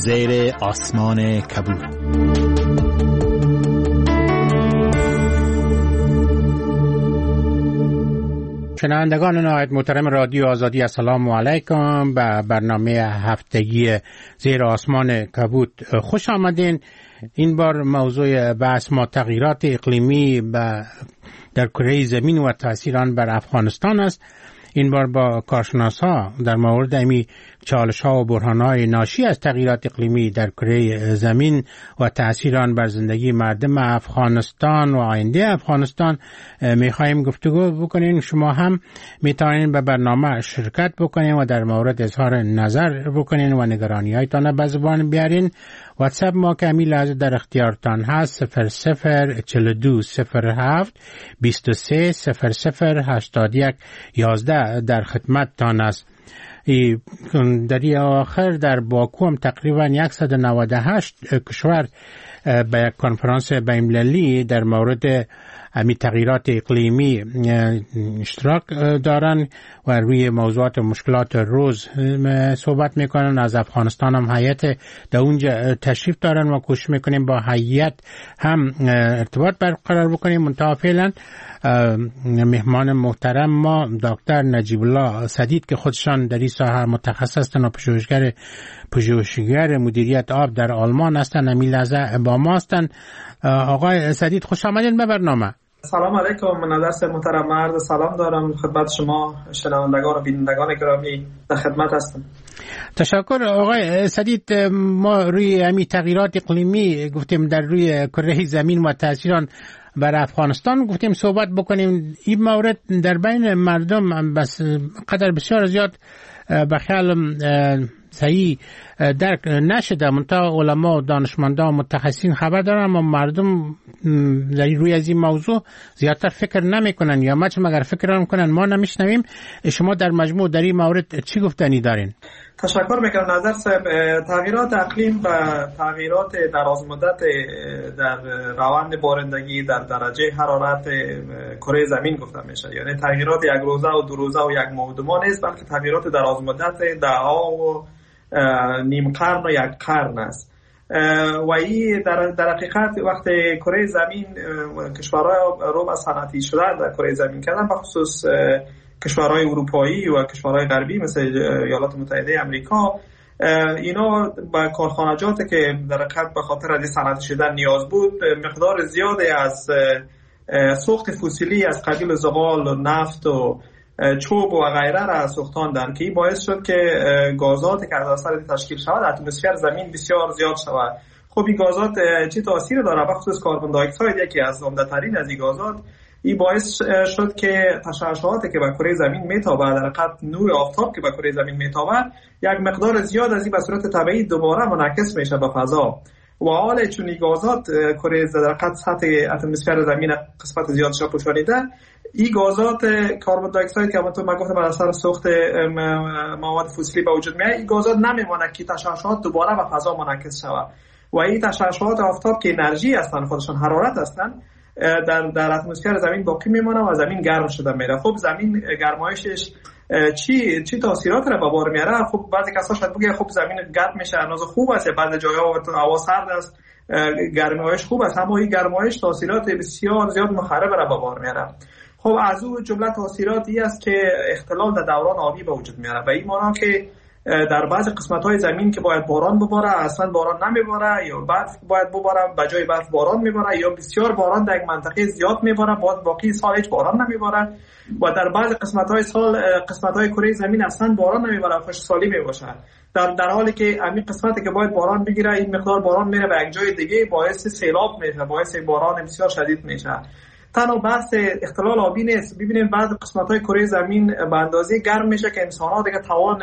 زیر آسمان کبود. شنوندگان نهایت محترم رادیو آزادی، السلام علیکم. به برنامه هفتگی زیر آسمان کبود خوش آمدین. این بار موضوع بحث ما تغییرات اقلیمی در کره زمین و تأثیر آن بر افغانستان است. این بار با کارشناس‌ها در مورد امی چالش‌ها و بحران‌های ناشی از تغییرات اقلیمی در کره زمین و تأثیر آن بر زندگی مردم افغانستان و آینده افغانستان می‌خواهیم گفتگو بکنیم. شما هم می‌توانید به برنامه شرکت بکنید و در مورد اظهار نظر بکنید و نگرانی‌هایتان به زبان بیارین. واتساپ ما که همین لحظه در اختیارتان هست 004207 23 0081 11 در خدمتتان است. در آخر در باکو هم تقریبا 198 کشور به یک کنفرانس بین‌المللی در مورد امی تغییرات اقلیمی اشتراک دارن و روی موضوعات و مشکلات روز صحبت میکنن. از افغانستان هم هیئت در اونجا تشریف دارن و کوشش میکنیم با هیئت هم ارتباط برقرار بکنیم. منتها فعلا مهمان محترم ما دکتر نجیب الله سدید که خودشان در این ساحه متخصص هستند و پژوهشگر مدیریت آب در آلمان هستند، همین لحظه با ما هستند. آقای سدید خوش آمدین به برنامه. سلام علیکم. من نظر محترم مرد سلام دارم خدمت شما شنوندگان و بینندگان گرامی، در خدمت هستم. تشکر آقای سدید. ما روی همین تغییرات اقلیمی گفتیم در روی کره زمین و تأثیر آن بر افغانستان گفتیم صحبت بکنیم. این مورد در بین مردم بس قدر بسیار زیاد به خیال صحیح درک نشده. منتها علما و دانشمندان و متخصصین خبر دارن، اما مردم در روی از این موضوع زیادتر فکر نمیکنن یا مگر فکر میکنن ما نمیشنویم. شما در مجموع در این مورد چی گفتنی دارین؟ تشکر میکنم نظر صاحب. تغییرات اقلیم و تغییرات دراز مدت در روند بارندگی در درجه حرارت کره زمین گفته میشه، یعنی تغییرات یک روزه و دو روزه و یک ماه و دو ماه نیست، بلکه تغییرات دراز مدت دهها و نیم قرن و یک قرن است. و این در حقیقت وقتی کره زمین کشورهای رو به صنعتی شده در کره زمین کردن، به خصوص کشورهای اروپایی و کشورهای غربی مثل ایالات متحده آمریکا، اینا با کارخانجاتی که در حقیقت به خاطر از صنعتی شدن نیاز بود مقدار زیادی از سوخت فسیلی از قبیل زغال و نفت و چوب و غیره را سوختاندن که این باعث شد که گازاتی که از اثر تشکیل شود اتمسفر زمین بسیار زیاد شود. خب این گازات چه تاثیر داره؟ به خصوص کربن دی اکساید یکی از عمده‌ترین از این گازات، این باعث شد که تشعشعاتی که به کره زمین میتابه، در حقیقت نور آفتاب که به کره زمین میتابه، یک مقدار زیاد از این به صورت طبیعی دوباره منعکس میشه به فضا. و حال چون این گازات کره در حقیقت سطح اتمسفر زمین قسمت زیادش پوشانیده، این گازات کربن دی اکساید که من گفتم بر اثر سوخت مواد فسیلی به وجود میاد، این گازات نمیمونه که تشعشعات دوباره به فضا منعکس شود. و این تشعشعات آفتاب که انرژی هستن، خودشان حرارت هستن، در اتمسفر زمین باقی میمونه و زمین گرم شده میره. خب زمین گرمایشش چی تاثیرات را به بار میاره؟ خب بعضی کسا شاید بگه خب زمین گرم میشه، انداز خوب است، بعضی جاها هوا سرد است گرمایش خوب است، اما این گرمایش تاثیرات بسیار زیاد مخرب را به بار میاره. خب از او جمله تاثیراتی است که اختلال در دوران آبی به وجود میاره، به این معنی که در بعضی قسمت‌های زمین که باید باران بباره اصلا باران نمیباره، یا برف باید بباره به جای برف باران میباره، یا بسیار باران در یک منطقه زیاد میباره باقی سال هیچ باران نمیباره، و در بعضی قسمت‌های کره زمین اصلا باران نمیباره، خشکسالی میباشه. در حالی که همین قسمتی که باید باران بگیره این مقدار باران میره به یک جای دیگه، باعث سیلاب میشه، باعث باران بسیار شدید میشه. تنها بحث اختلال آبی نیست. ببینید بعض قسمت‌های کره زمین به اندازه گرم میشه که انسان‌ها دیگه توان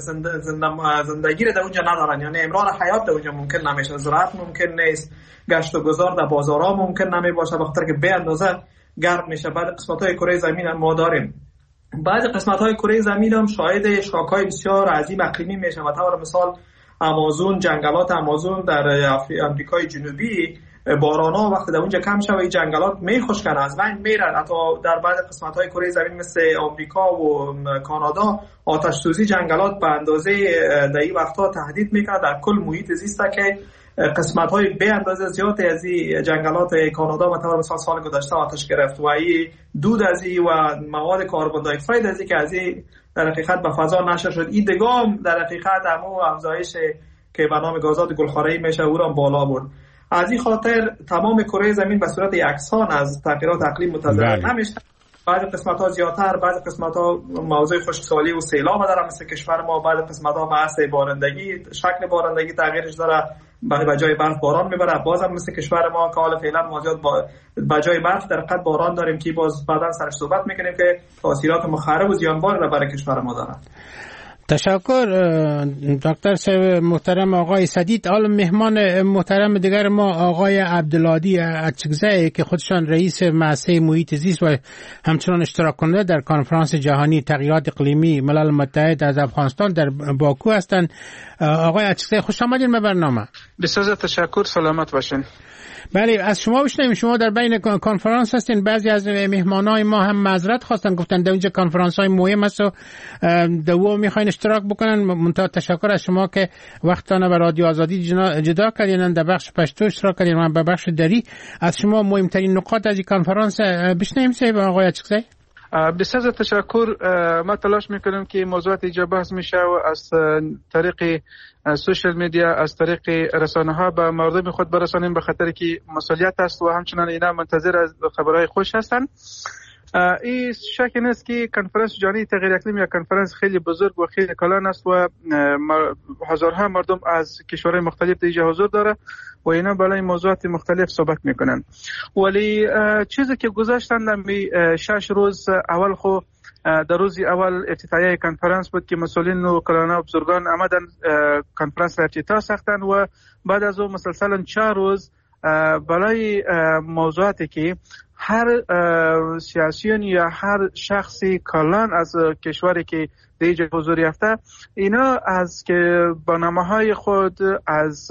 زندگی رو در اونجا ندارن، یعنی امرار حیات در اونجا ممکن نمیشه، زراعت ممکن نیست، گشت و گذار در بازارها ممکن نمیباشه به خاطر که به اندازه گرم میشه. بعض قسمت‌های کره زمین ما داریم. بعض قسمت‌های کره زمین هم شاهد شاک‌های بسیار عظیم اقلیمی میشه. مثلا مثال آمازون، جنگلات آمازون در آمریکای جنوبی بارانا وقتی در اونجا کم شوه جنگلات میخشکن، از بین میرن. حتی در بعض قسمت‌های کره زمین مثل آمریکا و کانادا آتش سوزی جنگلات به اندازه در این وقت‌ها تهدید میکنه در کل محیط زیست که قسمت‌های به اندازه زیاد از این جنگلات کانادا مثلا مثال سال گذشته آتش گرفت و این دود از این و مواد کربن دی اکساید از این که از این در حقیقت به فضا نشر شد، این دگام در حقیقت همو افزایش که به نام گازات گلخانه‌ای میشه او را بالا برد. از این خاطر تمام کره زمین به صورت یکسان از تغییرات اقلیم متضرر نمیشه. بعضی قسمت‌ها زیادتر، بعضی قسمت‌ها موضوع خشکسالی و سیلاب داره مثل کشور ما، بعضی قسمت‌ها بحث بارندگی، شکل بارندگی تغییرش داره، به جای برف باران میبره. بازم مثل کشور ما که حالا فعلا ما زیاد به جای برف در حقیقت باران داریم که باز بعداً سرش صحبت میکنیم که تاثیرات مخرب و زیانبار را برای کشور ما داره. تشکر دکتر صاحب محترم آقای سدید. حالا مهمان محترم دیگر ما آقای عبدالهادی اچکزی که خودشان رئیس مؤسسه محیط زیست و همچنان اشتراک کننده در کنفرانس جهانی تغییرات اقلیمی ملل متحد از افغانستان در باکو هستند. آقای اچکزی خوش آمدین به برنامه. بسیار تشکر، سلامت باشین. بله، از شما بشنویم. شما در بین کنفرانس هستین. بعضی از مهمانای ما هم معذرت خواستن، گفتن در اینجا کنفرانس های مهم است و دو میخواین اشتراک بکنن. منتها تشکر از شما که وقتانه به رادیو آزادی جدا کردین، در بخش پشتو اشتراک کردین و به بخش دری. از شما مهمترین نکات از این کنفرانس بشنویم سه آقای اچکزی. بسیار تشکر. ما تلاش میکنیم که موضوعات اینجا بحث میشه و از طریق سوشال میدیا، از طریق رسانه ها به مردم خود برسانیم، به خاطر که مسئولیت است و همچنان اینا منتظر از خبرهای خوش هستن. این شک نیست که کنفرانس جهانی تغییر اقلیم یا کنفرانس خیلی بزرگ و خیلی کلان است و هزارها مردم از کشورهای مختلف اینجا حضور داره و اینا بالای موضوعات مختلف صحبت میکنن. ولی چیزی که گذاشتن در 6 روز اول خو در روز اول افتتاحیه کنفرانس بود که مسئولین و کلانا و بزرگان آمدن کنفرانس را افتتاح ساختن و بعد از اون مسلسلا 4 روز بالای موضوعاتی که هر سیاسیون یا هر شخصی کلان از کشوری که دیگه حضور یافته، اینا از که برنامه‌های خود، از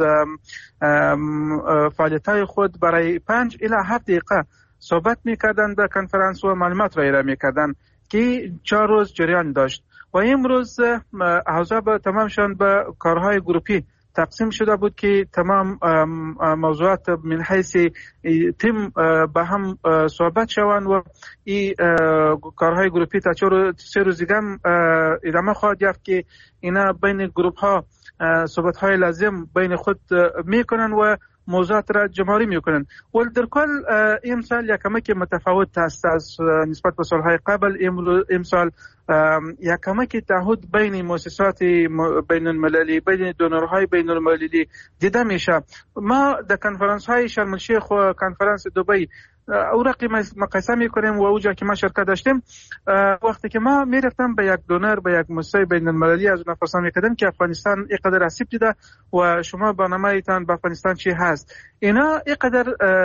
فعالیت‌های خود برای 5 الی 7 دقیقه صحبت می‌کردن در کنفرانس و معلومات را ارائه می‌کردن که 4 روز جریان داشت. و امروز احزاب تمامشان به کارهای گروپی تقسیم شده بود که تمام موضوعات من حیث تیم با هم صحبت شوند و این کارهای گروپی تا 3 روز دیگه ادامه خواهد یافت که اینا بین گروپ ها صحبت های لازم بین خود میکنن و موضوعات را جمع‌آوری میکنن. ولی در کل امسال یکمک متفاوت است از نسبت به سالهای قبل. امسال یکمک تعهد بین مؤسسات بین المللی، بین دونورهای بین المللی دیده میشه. ما در کنفرانس های شرم الشیخ و کنفرانس دبی اوراقی مقایسه میکنیم و اوجا که ما شرکت داشتیم، وقتی که ما میرفتم به یک دونر، به یک مؤسسه بین المللی از اون پرسان میکردم که افغانستان اینقدر آسیب دیده و شما برنامه ایتان به افغانستان چی هست، اینا اینقدر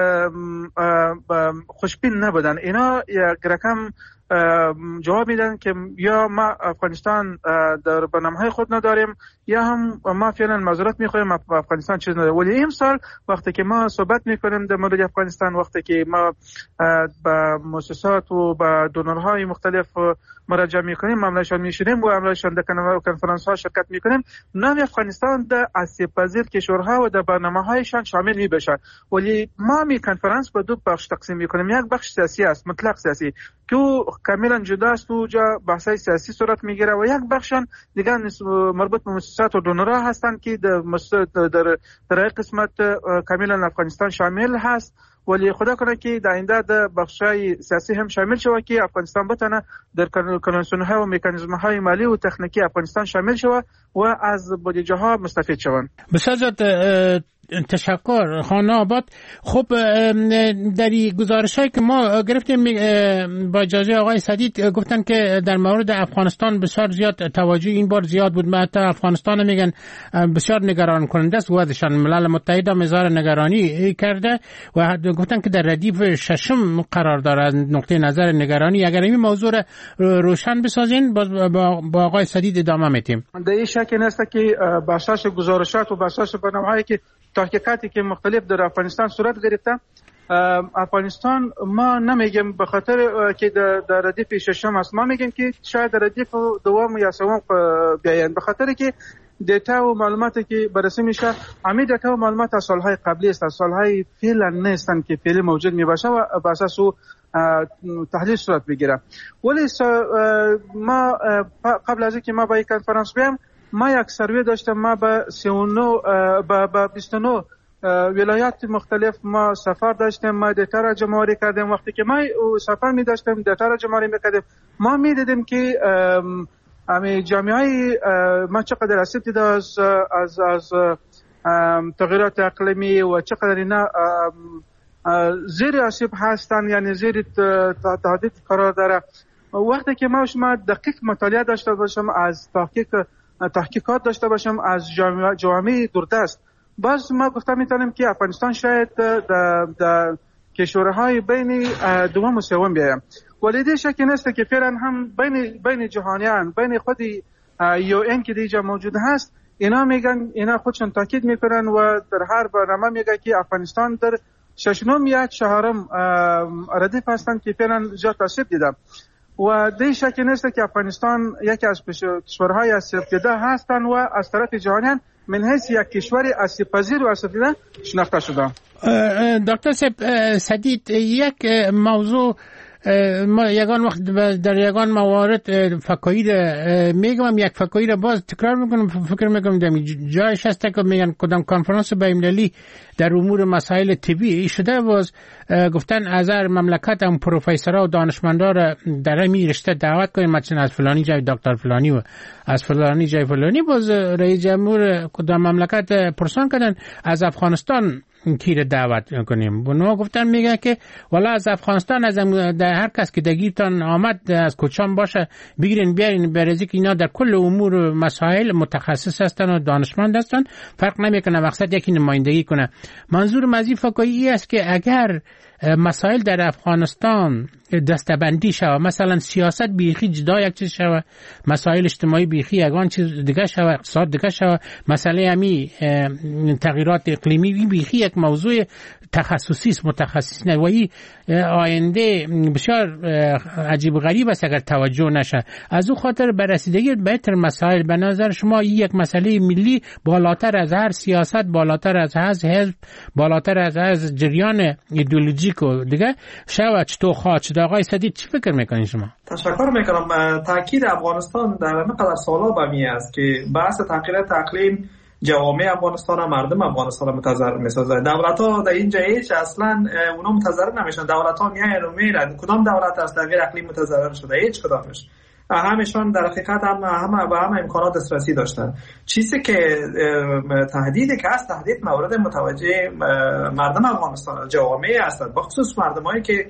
خوشبین نبودن. اینا یک رقم جواب میدن که یا ما افغانستان در برنامه‌های خود نداریم یا هم ما فعلا معذرت میخوایم افغانستان چیز نداره. ولی امسال وقتی که ما صحبت میکنیم در مورد افغانستان، وقتی که ما با مؤسسات و با دونورهای مختلف مراجعه میکنیم، معاملهشان میشینیم و معاملهشان در کنفرانس ها شرکت میکنیم، نام افغانستان در آسیب پذیر کشورها و در برنامه‌هایشان شامل میبشه. ولی ما می کنفرانس به دو بخش تقسیم میکنیم. یک بخش سیاسی است، مطلق سیاسی که کاملا جدا است و جا بحث‌های سیاسی صورت میگیره، و یک بخشان دیگه مربوط به مؤسسات و دونورها هستند که در قسمت کاملا افغانستان شامل هست. ولی خدا کنه که در آینده در بخش‌های سیاسی هم شامل شود که افغانستان بتونه در کنوانسیون‌ها و مکانیزم‌های مالی و تکنیکی افغانستان شامل شود و از بودجه‌ها مستفید شوند. بسیار تشکر خانه آباد. خب در گزارش‌هایی که ما گرفتیم با اجازه آقای سدید گفتن که در مورد افغانستان بسیار زیاد توجه این بار زیاد بود. حتی افغانستان میگن بسیار نگران کننده است. وضعشان ملل متحد هم اظهار نگرانی کرده و گفتن که در ردیف 6 قرار داره از نقطه نظر نگرانی. اگر این موضوع را روشن بسازین با آقای سدید ادامه میدیم. در این شک نیست که بخشش گزارشات و بخشش برنامه‌هایی که تا تحقیقاتی که مختلف در افغانستان صورت گرفته، افغانستان ما نمیگیم به خاطر که در ردیف ششم است، ما میگیم که شاید در ردیف دوم یا سوم بیاین، به خاطر که دیتا و معلوماتی که بررسی میشه همین دیتا و معلومات از سالهای قبلی است، از سالهای فعلا نیستن که فعلی موجود میباشه و بر اساس تحلیل صورت بگیره. ولی ما قبل از اینکه ما با یک کنفرانس بیام، ما یک سروی داشتم، ما به 29 ولایات مختلف ما سفر داشتیم، ما دیتا را جمع‌آوری کردیم. وقتی که ما سفر می داشتیم دیتا را جمع‌آوری می‌کردیم، ما می‌دیدیم که امی جامعه ما چقدر اسیب دیده از تغییرات اقلیمی و چقدر اینا زیر اسیب هستن، یعنی زیر تهدید قرار داره. وقتی که ما شما دقیق مطالعه داشته باشم، از تحقیقات داشته باشم از جامعه دوردست، باز ما گفته میتونیم که افغانستان شاید در کشورهای بین دوم و سوم بیایم. ولی دیگه شکی نیست که فعلا هم بین جهانیان، بین خود UN که دیگه موجود هست، اینا میگن، اینا خودشون تاکید میکنن و در هر برنامه میگه که افغانستان در 6 یا 4 ردیف هستن که فعلا جا تاثیر دیدم. و دیگه شکی نیست که افغانستان یکی از کشورهای آسیب دیده هستن و از طرف جهانیان من حیث یک کشور آسیب پذیر و آسیب دیده شناخته شده. دکتر سدید، یک موضوع ما یگان وقت در یگان موارد فکایی میگم، یک فکایی را باز تکرار میکنم، فکر میکنم دمی جایش هست که میگن کدام کنفرانس بین‌المللی در امور مسائل طبی شده، باز گفتن از هر مملکت هم پروفسورها و دانشمندا را در همین رشته دعوت کنیم، مثلا از فلانی جای دکتر فلانی و از فلانی جای فلانی. باز رئیس جمهور کدام مملکت پرسان کردن از افغانستان کی دعوت کنیم. بنو گفتن میگه که والا از افغانستان، از هر کس که دگیرتان آمد از کوچان باشه بگیرین بیارین، برای که اینا در کل امور مسائل متخصص هستن و دانشمند هستن، فرق نمیکنه مقصد یکی نمایندگی کنه. منظور مزید فکایی است که اگر مسائل در افغانستان دستبندی شود، مثلا سیاست بیخی جدا یک چیز شود، مسائل اجتماعی بیخی یگان چیز دیگه شود، اقتصاد دیگه شود، مسئله همی تغییرات اقلیمی بیخی یک موضوع تخصصی است، متخصص نه، و این آینده بسیار عجیب و غریب است اگر توجه نشه. از او خاطر بررسیدگی بهتر مسائل به نظر شما یک مسئله ملی بالاتر از هر سیاست، بالاتر از هر حزب، بالاتر از هر جریان ایدئولوژیک و دیگه شود. چطور خواهد شد؟ آقای سدید چی فکر میکنید شما؟ تشکر میکنم. تاکید افغانستان در اینقدر سالا به می است که بحث تغییرات اقلیم جوامع افغانستان و مردم افغانستان متضرر میسازه. دولت ها در اینجا هیچ اصلا اونا متضرر نمیشن. دولت ها میایند و میرن. کدام دولت از تغییر اقلیم متضرر شده؟ هیچ کدامش. همشان در حقیقت هم به هم امکانات دسترسی داشتن. چیزی که تهدیدی که هست، تهدید مورد متوجه مردم افغانستان، جوامع هستند، بخصوص مردمایی که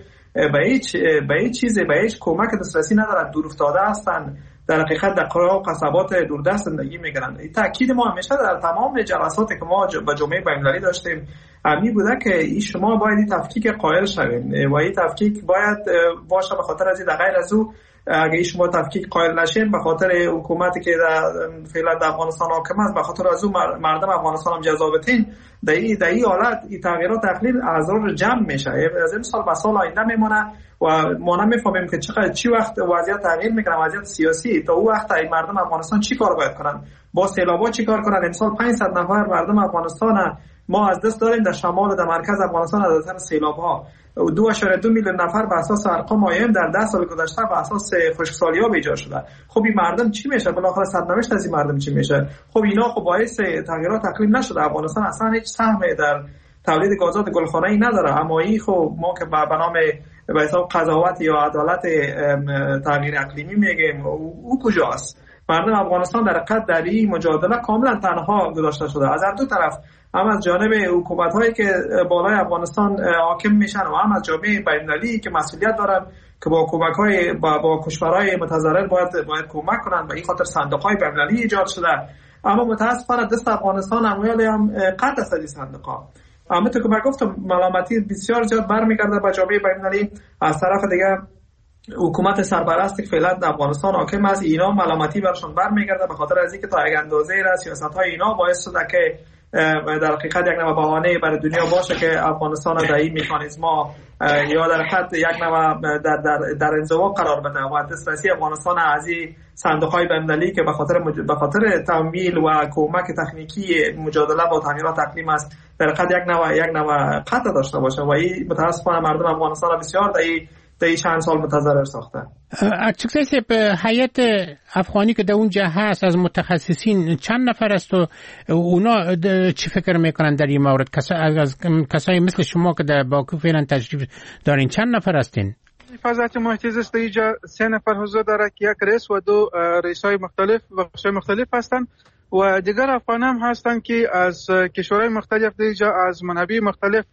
به هیچ چیزی، به هیچ کمک دسترسی ندارن، دور افتاده هستن، در حقیقت در قرى و قصبات دوردست زندگی میکنن. این تاکید ما همیشه در تمام جلساتی که ما با جمعه بین‌المللی داشتیم همین بوده که این شما باید این تفکیک قائل شوین و این تفکیک باید باشه. به خاطر از این غیر از او اگه شما تفکیک قائل نشین، به خاطر حکومتی که فعلا در افغانستان حاکم است، به خاطر از او مردم افغانستان هم جذابتین، در این حالت این تغییرات اقلیم اضرار جمع میشه. از این سال به سال آینده میمونه و ما نمیفهمیم که چی وقت وضعیت تغییر میکنه، وضعیت سیاسی. تا اون وقت این مردم افغانستان چی کار باید کنن؟ با سیلابا چی کار کنن؟ امسال 500 نفر مردم افغانستان ما از دست داریم در شمال و در مرکز افغانستان از اثر سیلاب‌ها. 2.2 میلیون نفر به اساس ارقام آیم در 10 سال گذشته به اساس خشکسالی‌ها ایجاد شده. خب این مردم چی میشه؟ بالاخره سرنوشت از این مردم چی میشه؟ خب اینا خب باعث تغییرات اقلیم نشده. افغانستان اصلا هیچ سهمی در تولید گازات گلخانه‌ای نداره. اما این خب ما که به نام به حساب قضاوت یا عدالت تغییر اقلیمی میگیم، او کجاست؟ مردم افغانستان در حقیقت در این مجادله کاملا تنها گذاشته شده، از هر دو طرف، هم از جانب حکومت‌هایی که بالای افغانستان حاکم میشن و هم از جامعه بین‌المللی که مسئولیت دارن که با کمک‌های با کشورهای متضرر باید کمک کنن. به این خاطر صندوق‌های بین‌المللی ایجاد شده. اما متأسفانه دست افغانستان هم قطع از این صندوق‌ها. همونطور که من گفتم ملامتی بسیار زیاد برمیگرده به جامعه بین‌المللی. از طرف دیگه حکومت سرپرست که فعلا در افغانستان حاکم است اینا ملامتی برشون برمیگرده به خاطر از اینکه تا یک اندازه را سیاست‌های اینا باعث شده که در حقیقت یک نوع بهانه برای دنیا باشه که افغانستان در این مکانیزم‌ها یا در حقیقت یک نوع در انزوا قرار بده و دسترسی افغانستان از این صندوق‌های بین‌المللی که به خاطر تمویل و کمک تکنیکی مجادله با تغییرات اقلیم است در حقیقت یک نوع قطع داشته باشه و این متأسفانه مردم افغانستان بسیار در این چند سال متضرر ساخته. اچکسای سپ هیئت افغانی که در اونجا هست از متخصصین چند نفر است و اونا چی فکر میکنن در این مورد؟ کسایی مثل شما که در باکو فعلا تشریف دارین چند نفر هستین؟ حفاظت محیط زیست اینجا 3 نفر حضور داره که یک رئیس و 2 رئیسای مختلف و بخشای مختلف هستند و دیگر افغان هم هستند که از کشورهای مختلف اینجا از منابع مختلف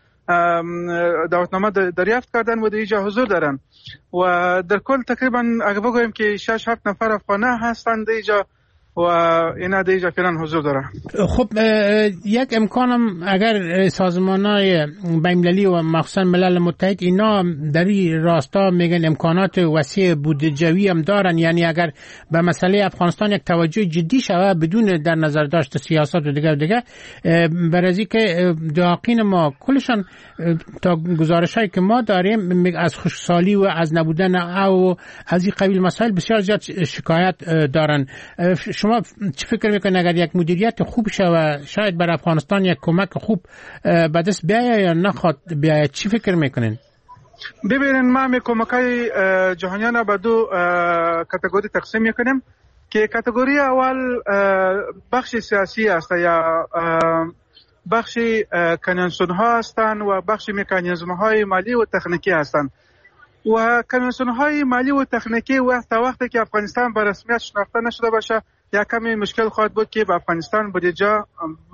دعوتنامه دریافت کردن و در اینجا حضور دارن و در کل تقریبا اگه بگویم که 6-7 نفر افغانه هستند اینجا و اینا در اینجا فعلا حضور دارن. خب یک امکانم اگر سازمان‌های بین‌المللی و مخصوصا ملل متحد اینا در این راستا میگن امکانات وسیع بودجویی هم دارن، یعنی اگر به مسئله افغانستان یک توجه جدی شود بدون در نظر داشت سیاست و دیگه برای که داقین ما کلشان تا گزارشایی که ما داریم از خشکسالی و از نبودن او از این قبیل مسائل بسیار زیاد شکایت دارن. شما چی فکر میکنید اگر یک مدیریت خوب شود شاید بر افغانستان یک کمک خوب به دست بیاید یا نخواد بیاید؟ چی فکر میکنین؟ ببینید ما می کمکای جهانیان به 2 کاتگوری تقسیم میکنیم که کاتگوری اول بخش سیاسی است یا بخش کنوانسیون ها هستند و بخش مکانیزم های مالی و تکنیکی هستند و کنوانسیون های مالی و تکنیکی وقتی که افغانستان به رسمیت شناخته نشده باشه یا کمی مشکل خواهد بود که به افغانستان بودجه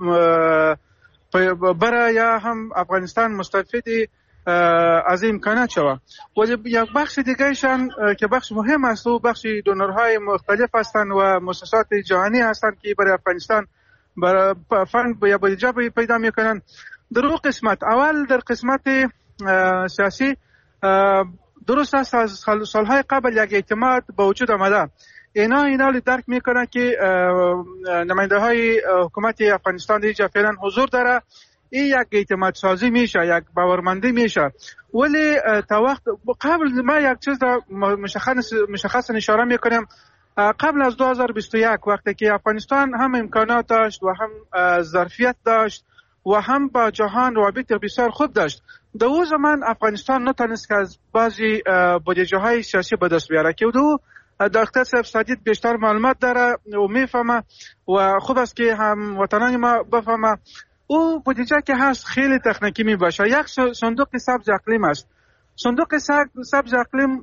برای یا هم افغانستان مستفید از امکانات شود. و یک بخش دیگهشان که بخش مهم است و بخش دونرهای مختلف هستند و مؤسسات جهانی هستند که برای افغانستان برای فند یا بودجه پیدا میکنن. در اون قسمت اول در قسمت سیاسی درست است از سالهای قبل یک اعتماد به وجود آمده. اینا درک میکنن که نماینده های حکومت افغانستان اینجا فعلا حضور داره، این یک اعتماد سازی میشه، یک باورمندی میشه. ولی تا وقت قبل ما یک چیز را مشخصا اشاره میکنم. قبل از 2021 وقتی که افغانستان هم امکانات داشت و هم ظرفیت داشت و هم با جهان روابط بسیار خوب داشت، در اون زمان افغانستان نتونست که از بعضی بودجه های سیاسی به دست بیاره که دکتر صاحب سادید بیشتر معلومات داره و میفهمه و خوب است که هم وطنان ما بفهمه. او بودجه که هست خیلی تکنیکی می باشه. یک صندوق سبز اقلیم است. صندوق سبز اقلیم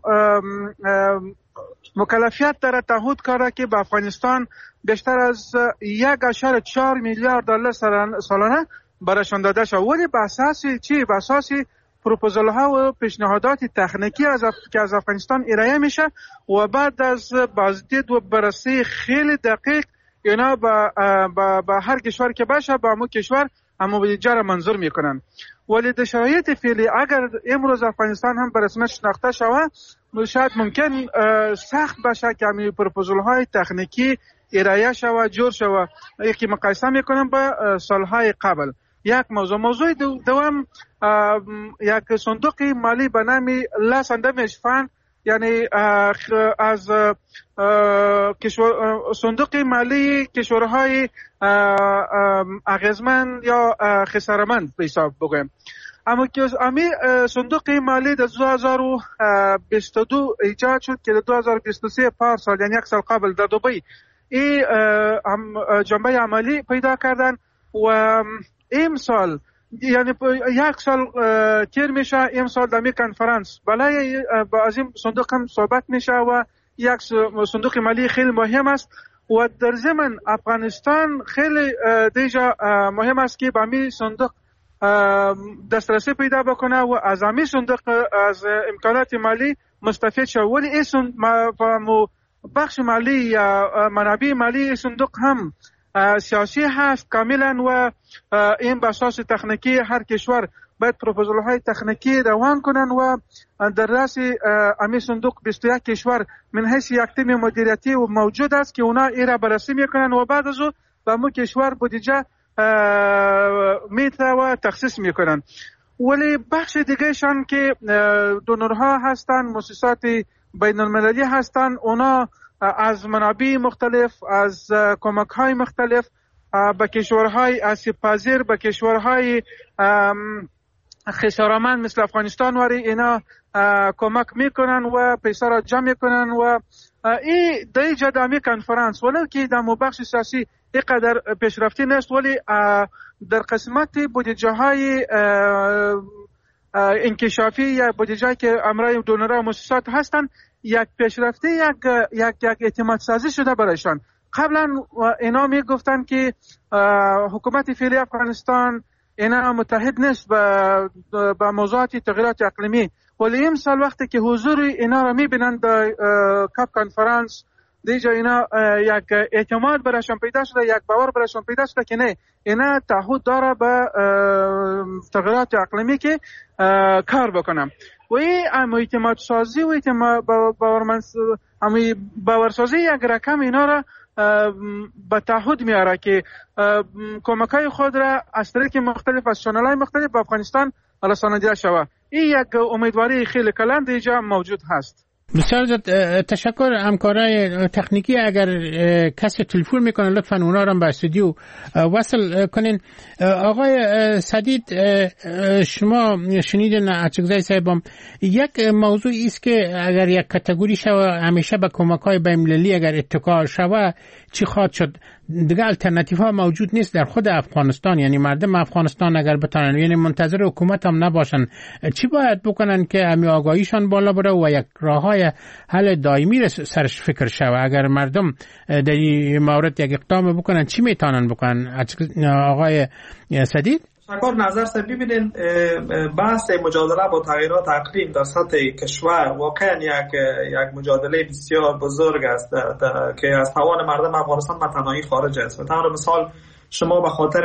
مکلفیت داره تعهد کرده که به افغانستان بیشتر از 1.4 میلیارد دلار سالانه برایشان داده شد. ولی به اساس چی؟ به اساس پروپوزال ها و پیشنهادات تکنیکی که از افغانستان ارائه میشه و بعد از بازدید و بررسی خیلی دقیق اینا با هر کشور که باشه با همون کشور همون بودجه را منظور میکنن. ولی در شرایط فعلی اگر امروز افغانستان هم به رسمیت شناخته شود شاید ممکن سخت باشه که همین پروپوزال های تکنیکی ارائه شود جور شود. یکی مقایسه میکنم با سالهای قبل. یک موضوع دوم یک صندوق مالی به نام لاسندمش فند، یعنی از صندوق مالی کشورهای اغیزمند یا خسارمند به حساب بگویم. اما که امی صندوق مالی در 2022 ایجاد شد که در 2023 پارسال یعنی 1 سال قبل در دبی این جنبه عملی پیدا کردن و امسال یعنی 1 سال تیر میشه. امسال در کنفرانس بالای از این صندوق هم صحبت میشه و یک صندوق مالی خیلی مهم است و در ضمن افغانستان خیلی دیجا مهم است که به همین صندوق دسترسی پیدا بکنه و از همین صندوق از امکانات مالی مستفید شد. ولی این بخش مالی یا منابع مالی صندوق هم سیاسی هست کاملا و این به اساس تکنیکی هر کشور باید پروپوزال های تکنیکی روان کنن و در رأس امی صندوق 21 کشور من حیث یک تیم مدیریتی و موجود است که اونا ایرا بررسی میکنن و بعد از او به مو کشور بودجه میته و تخصیص میکنن. ولی بخش دیگه شان که دونورها هستن، مؤسسات بین المللی هستن، اونا از منابع مختلف، از کمک های مختلف به کشورهای آسیب پذیر، به کشورهای خسارمند مثل افغانستان وری اینا کمک میکنن و پیسه را جمع میکنن و این در جدامی کنفرانس ولو که در بخش سیاسی اینقدر پیشرفتی نیست، ولی در قسمت بودجه های انکشافی یا بودجه که امرای دونورها و مؤسسات هستن یک پیشرفتی، یک اعتماد سازی شده برایشان. قبلا اینا میگفتن که حکومت فعلی افغانستان اینا متحد نیست با موضوعات تغییرات اقلیمی، ولی این سال وقتی که حضور اینا را میبینن در کاپ کنفرانس دیجا اینا یک اعتماد برایشان پیدا شده، یک باور برایشان پیدا شده که نه اینا تعهد داره به تغییرات اقلیمی که کار بکنم و این اعتماد سازی و باورسازی یک رقم اینا را به تعهد میاره که کمکای خود را از طریق مختلف از چنل‌های مختلف به افغانستان رسانیده شود. این یک امیدواری خیلی کلان اینجا موجود هست. بسیار زیاد تشکر. همکارای تکنیکی اگر کسی تلفن میکنه لطفا اونا رو به استودیو وصل کنین. آقای سدید، شما شنیدین اچکزای صاحبم، یک موضوعی است که اگر یک کاتگوری شوه همیشه به کمک‌های بین‌المللی اگر اتکا شوه چی خواهد شد؟ دیگه الटरनेटिव ها موجود نیست در خود افغانستان. یعنی مردم افغانستان اگر بتونن یعنی منتظر حکومت هم نباشن، چی باید بکنن که امی آگاهیشان بالا بره و یک راههای حل دائمی سرش فکر شوه؟ اگر مردم در این مورد یک اقدام بکنن چی میتونن بکنن؟ آقای سدید شکر نظر سر ببینین بحث مجادله با تغییرات اقلیم در سطح کشور واقعا یک مجادله بسیار بزرگ است که از توان مردم افغانستان به تنهایی خارج است. به طور مثال شما به خاطر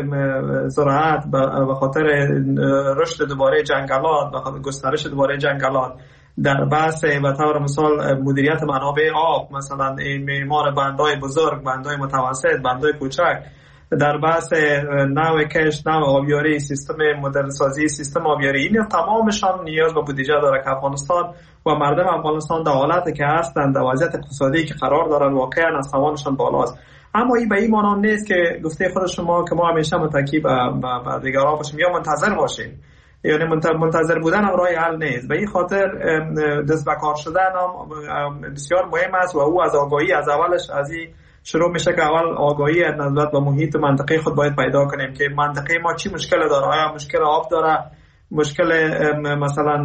زراعت، به خاطر رشد دوباره جنگلات، به خاطر گسترش دوباره جنگلات، در بحث به طور مثال مدیریت منابع آب، مثلا این معمار بندهای بزرگ، بندهای متوسط، بندهای کوچک، در بحث نوع کشت، نوع آبیاری، سیستم مدرن سازی سیستم آبیاری، این تمامشان نیاز به بودجه داره که افغانستان و مردم افغانستان در حالتی که هستند، در وضعیت اقتصادی که قرار دارن، واقعا از توانشان بالاست. اما این به این معنی نیست که گفته خود شما که ما همیشه متکی به دیگران باشیم یا منتظر باشیم. یعنی منتظر بودن هم راه حل نیست. به این خاطر دست به کار شدن هم بسیار مهم است و او از آگاهی از اولش از این شروع میشه که اول آگاهی از نسبت به محیط منطقه خود باید پیدا کنیم که منطقه ما چی مشکل داره. آیا مشکل آب داره، مشکل مثلا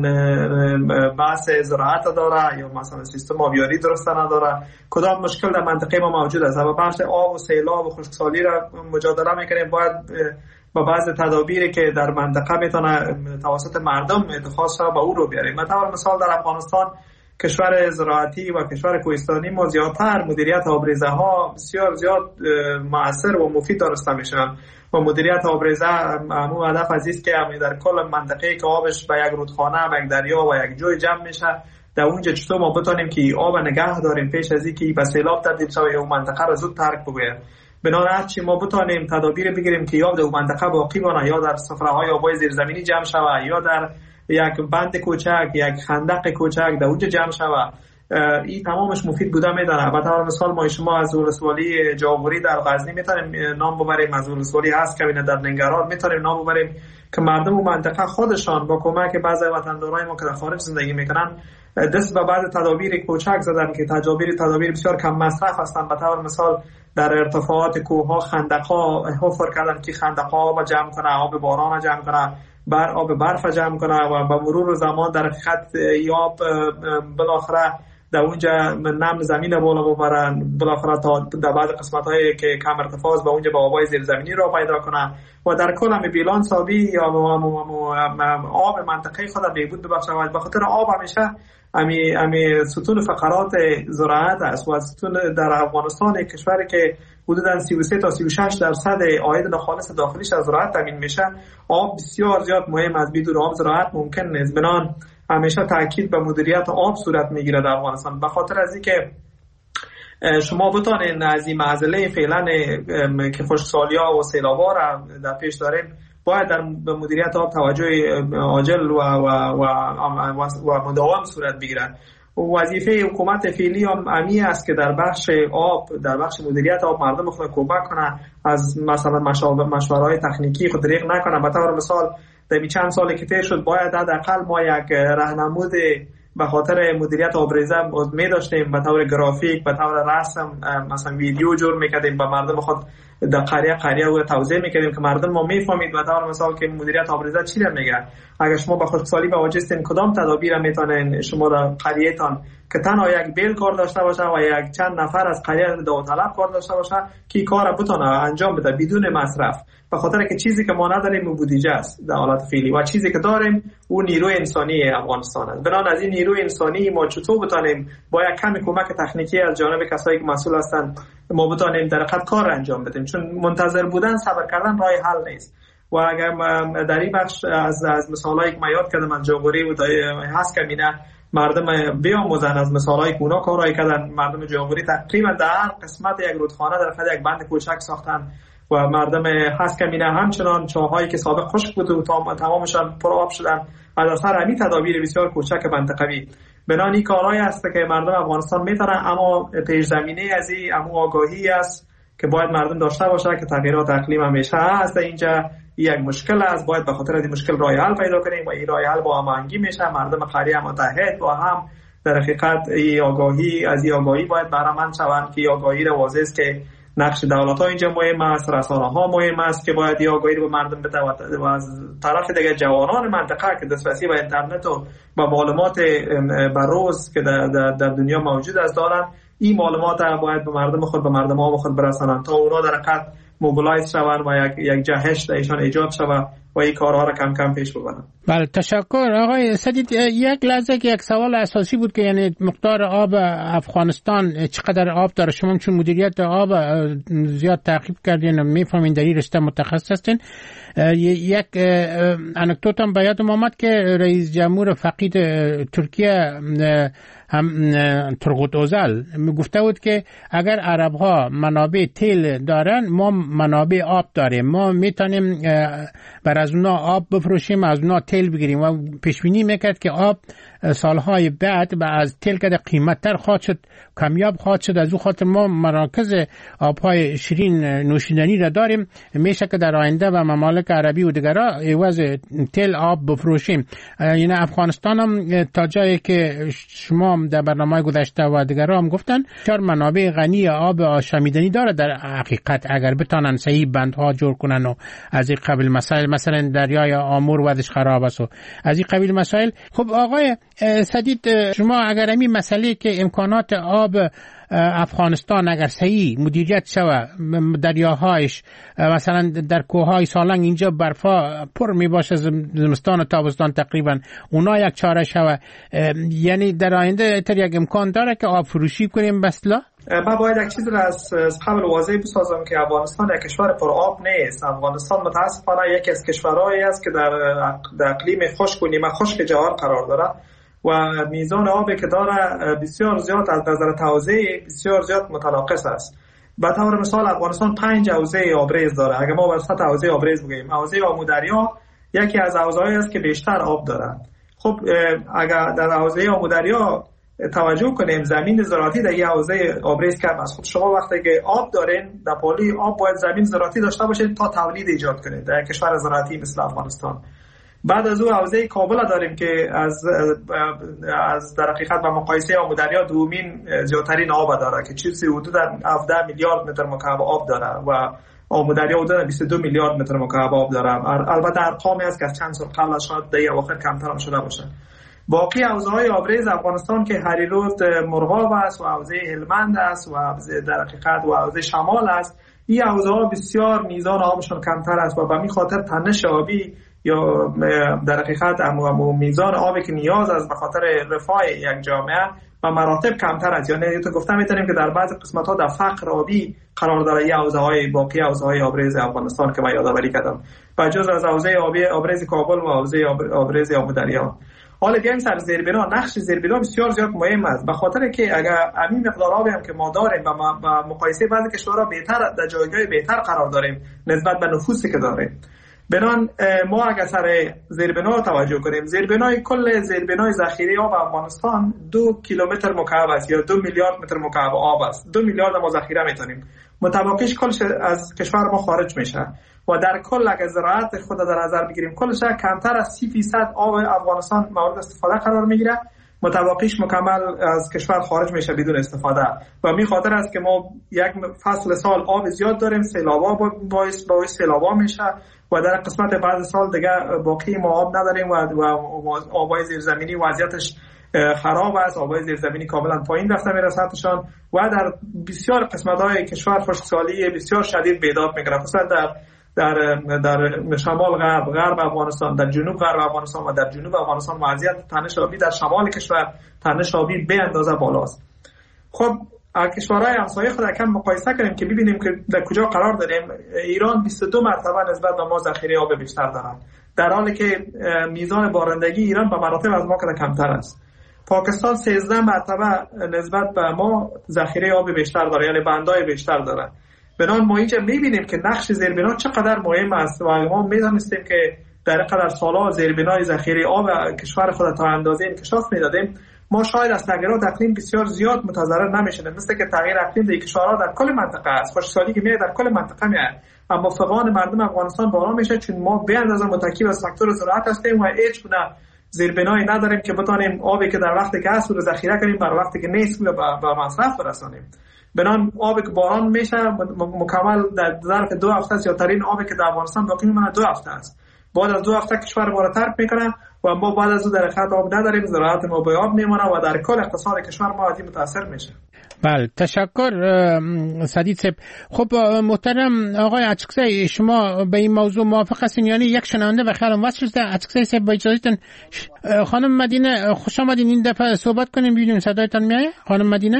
بحث زراعت داره، یا مثلا سیستم آبیاری درست نداره، کدام مشکل در منطقه ما موجود است. و بحث آب و سیلاب و خشکسالی را مجادله میکنیم، باید با بعض تدابیری که در منطقه میتونه توسط مردم اتخاذ شود به او رو بیاریم. مثلا مثال در افغانستان کشور زراعتی و کشور کوهستانی ما زیادتر مدیریت آبریزه ها بسیار زیاد مؤثر و مفید دانسته میشن و مدیریت آبریزه همون هدف عزیز که در کل منطقه که آبش به یک رودخانه، به یک دریا و یک جوی جمع میشه، در اونجا چطور ما بتونیم که آب نگه داریم پیش از اینکه به سیلاب تبدیل شه و منطقه را زود ترک بگویم. بنابراین چی ما بتونیم تدابیر بگیریم که یا در منطقه باقی مانه، یا در صفراهای آبای زیرزمینی جمع شود، یا در یک بند کوچک، یک خندق کوچک در اونجا جمع شود. این تمامش مفید بوده میدانه. به طور مثال ما شما از ولسوالی جاغوری در غزنی میتونیم نام ببریم، از ولسوالی هست که در ننگرهار میتونیم نام ببریم که مردم و منطقه خودشان با کمک بعضی وطندارای ما که در خارج زندگی میکنن دست به بعض تدابیر کوچک زدن که تدابیر بسیار کم مصرف هستند. به طور مثال در ارتفاعات کوهها خندق‌ها حفر کردن که خندق‌ها آب جمع کنه، آب باران جمع کنه، آب برف جمع کنه و با مرور زمان در حقیقت آب بالاخره در اونجا نم زمین بالا ببرن، بالاخره تا در بعض قسمت‌هایی که کم ارتفاع است به اونجا به آبای زیرزمینی را پیدا کنه و در کل هم بیلانس آبی یا آب منطقه خود بهبود ببخشه. به خاطر آب همیشه امی ستون فقرات زراعت است و ستون در افغانستان کشوری که حدوداً 33 تا 36% عاید ناخالص داخلیش از زراعت تامین میشه، آب بسیار زیاد مهم است. بدون آب زراعت ممکن نیست. بنابراین همیشه تاکید به مدیریت آب صورت میگیره در افغانستان. به خاطر از اینکه شما بتونین از این معضله فعلا که خشکسالی‌ها و سیلاب‌ها را در پیش داریم، باید در مدیریت آب توجه عاجل و مداوم صورت بگیره. وظیفه حکومت فعلی هم امی است که در بخش آب، در بخش مدیریت آب مردم خود کمک کنه، از مثلا مشوره‌های تکنیکی خود دریغ نکنه. به طور مثال در چند سالی که طی شد باید حداقل ما یک راهنمود به خاطر مدیریت آبریزه می داشتیم، به طور گرافیک، به طور رسم، مثلا ویدیو جور میکردیم، به مردم خود در قریه و توضیح میکردیم که مردم ما میفهمید به طور مثال که مدیریت آبریزه چی را میگه. اگر شما به خشکسالی مواجه هستین کدام تدابیر میتونین شما در قریه‌تان که تنها یک بیل کار داشته باشه و یک چند نفر از قریه داوطلب کار داشته باشه که کار بتونه انجام بده بدون مصرف، به خاطر که چیزی که ما نداریم بودجه است در حالت فعلی و چیزی که داریم اون نیروی انسانی افغانستان است. بنابراین از این نیروی انسانی ما چطور بتونیم با یک کمی کمک تکنیکی از جانب کسایی که مسئول هستند ما بتونیم در حقیقت کار انجام بدیم، چون منتظر بودن، صبر کردن راه حل نیست. و اگر در این بخش از مثالایی که من یاد کردم از جاغوری و هست که می‌بینه مردم بیاموزن از مثالایی که اونا کارایی کردن. مردم جاغوری تقریبا در هر قسمت یک رودخانه در خود یک بند کوچک ساختن و مردم هست که می‌بینه همچنان چاهایی که سابق خشک بود و تمامشان پر آب شدن از اثر همین تدابیر بسیار کوچک منطقوی. بنابراین این کارهایی است که مردم افغانستان می‌تونن، اما پیش زمینه از این آگاهی است که باید مردم داشته باشه که تغییرات اقلیم همیشه هست. اینجا یک مشکل است، باید به خاطر این مشکل راه حل پیدا کنیم و این راه حل با هماهنگی میشه. مردم قریه متحد با هم در حقیقت این آگاهی باید بهره‌مند شوند که آگاهی رو واضح است که نقش دولت‌ها اینجا مهم است، رسانه‌ها مهم است که باید این آگاهی رو به مردم بده و از طرف دیگه جوانان منطقه که دسترسی به اینترنت و با معلومات بروز که در دنیا موجود است دارن، این معلومات باید به مردم خود، به مردم خود برسانند تا اونا در حقیقت موبیلایز شوند و یک جهش درشان ایجاد شود و این کارها را کم کم پیش ببرن. بله، تشکر آقای سدید. یک لحظه که یک سوال اساسی بود که یعنی مقدار آب افغانستان چقدر آب داره؟ شما چون مدیریت آب زیاد تعقیب کردین میفهمین، در این رشته متخصص هستین. یک انکدوت هم به یادم آمد که رئیس جمهور فقید ترکیه هم ترغوت اوزل گفته بود که اگر عرب ها منابع تیل دارن ما منابع آب داریم، ما میتونیم بر از اونا آب بفروشیم، از اونا تیل بگیریم و پیش بینی میکرد که آب سالهای بعد از تیل که قیمتتر خواهد شد، کمیاب خواهد شد. از او خاطر ما مراکز آبهای شیرین نوشیدنی را داریم، میشه که در آینده و ممالک عربی و دیگرها عوض تیل آب بفروشیم. یعنی افغانستان هم تا جایی که شما در برنامه گذشته و دیگرها هم گفتن چهار منابع غنی آب آشامیدنی داره در حقیقت، اگر بتانن صحیح بندها جور کنن و از این قبیل مسائل، مثلا دریای آمور وضعش خراب است و از این قبیل مسائل. خب آقای سدید، شما اگر همین مسئله که امکانات آب افغانستان اگر صحیح مدیریت شود، دریاهایش مثلا در کوههای سالنگ اینجا برفا پر می باشه زمستان و تابستان تقریبا، اونا یک چاره شود، یعنی در آینده تر یک امکان داره که آب فروشی کنیم بسلا؟ من باید یک چیز را از قبل واضح بسازم که افغانستان یک کشور پر آب نیست. افغانستان متاسفانه یکی از کشورهایی است که در اقلیم خشک و نیمه خشک جهان قرار داره و میزان آبی که داره بسیار زیاد از نظر توزیع بسیار زیاد متناقص است. به طور مثال افغانستان 5 حوزه آبریز داره. اگر ما وسط حوزه آبریز بگیم، حوزه آمودریا یکی از حوزه‌هایی است که بیشتر آب داره. خب اگر در حوزه آمودریا توجه کنیم، زمین زراعتی در یه حوزه آبریز کم است. خب شما وقتی که آب دارین در پالی آب باید زمین زراعتی داشته باشید تا تولید ایجاد کنید در کشور زراعتی مثل افغانستان. بعد از او حوزه کابل داریم که از در حقیقت با مقایسه آمودریا دومین زیادترین آب داره که چیزی حدود 17 میلیارد متر مکعب آب داره و آمودریا حدود 22 میلیارد متر مکعب آب داره. البته ارقامی است که از چند سال قبل شاید در اواخر کمتر هم شده باشه. باقی حوزه‌های آبریز افغانستان که هریرود مرغاب است و حوزه هلمند است و حوزه در حقیقت و حوزه شمال است، این حوزه‌ها بسیار میزان آبشون کمتر است و به این خاطر تنش آبی یا در حقیقت میزان آبی که نیاز است به خاطر رفاه یک جامعه و مراتب کمتر است. یعنی تو گفتم میتونیم که در بعضی قسمت‌ها در فقر آبی قرار داره این حوزه‌های باقی حوزه‌های آبریز افغانستان که من یادآوری کردم، و جز از حوزه آبریز کابل و حوزه آبریز آمودریا. حالا بیایم سر زیربنا. نقش زیربنا بسیار زیاد مهم است، به خاطر که اگر همین مقدار آبی هم که ما داریم و مقایسه بعضی کشورها بهتر در جایگاه بهتر قرار داریم نسبت به نفوسی که داریم، بنان ما اگر سر زیربنا توجه کنیم، زیربنای کل زیربنای ذخیره آب افغانستان 2 کیلومتر مکعب است یا 2 میلیارد متر مکعب آب است. 2 میلیارد ما ذخیره میتونیم، متبقیش کلش از کشور ما خارج میشه و در کل اگر زراعت خود در نظر بگیریم کلش کمتر از 30% آب افغانستان مورد استفاده قرار میگیره، متبقیش مکمل از کشور خارج میشه بدون استفاده. و می خاطر است که ما یک فصل سال آب زیاد داریم، سیلابا باعث سیلابا میشه و در قسمت بعد سال دیگه باقی ما آب نداریم و آبای زیرزمینی وضعیتش خراب است، آبای زیرزمینی کاملا پایین رفته میره سطحشان و در بسیار قسمت‌های کشور خشکسالی بسیار شدید بیداد میگیره، خصوصا در شمال غرب افغانستان، در جنوب غرب افغانستان و در جنوب افغانستان وضعیت تنش آبی در شمال کشور تنش آبی به اندازه بالاست. خب کشورهای همسایه خود کم مقایسه کنیم که ببینیم که در کجا قرار داریم. ایران 22 مرتبه نسبت به ما ذخیره آب بیشتر دارد، در حالی که میزان بارندگی ایران به مراتب از ما کمتر است. پاکستان 13 مرتبه نسبت به ما ذخیره آب بیشتر داره، یعنی بندای بیشتر داره. بنابراین ما اینجا می‌بینیم که نقش زیربنا چقدر مهم است و ما می‌دانستیم که در قدر سال‌ها زیربنای ذخیره آب کشور خود تا اندازه انکشاف می‌دادیم، ما شاید از تغییرات اقلیم بسیار زیاد متضرر نمی‌شدیم، مثل که تغییر اقلیم در کشورها در کل منطقه است، خشکسالی که میاد در کل منطقه میاد، اما فقدان مردم افغانستان بالا میشه چون ما به اندازه متکی به سکتور زراعت هستیم و هیچ گونه زیربنایی نداریم که بتونیم آبی که در وقتی که هست رو ذخیره کنیم بر وقتی که نیست به مصرف برسانیم. بنان آبی که باران میشه مکمل در ظرف 2 هفته است، یا ترین آبی که در افغانستان باقی میمونه 2 هفته است. بعد از 2 هفته کشور ما را ترک میکنه و ما بعد از 2 درخت آب نداریم، زراعت ما به آب میمونه و در کل اقتصاد کشور ما عادی متاثر میشه. بله، تشکر سدید صاحب. خب محترم آقای اچکزی، شما به این موضوع موافق هستین؟ یعنی یک شنونده و خیالم وصل شده. اچکزی صاحب با اجازهتون خانم مدینه خوش آمدین، این دفعه صحبت کنیم ببینیم صدایتان میاد. خانم مدینه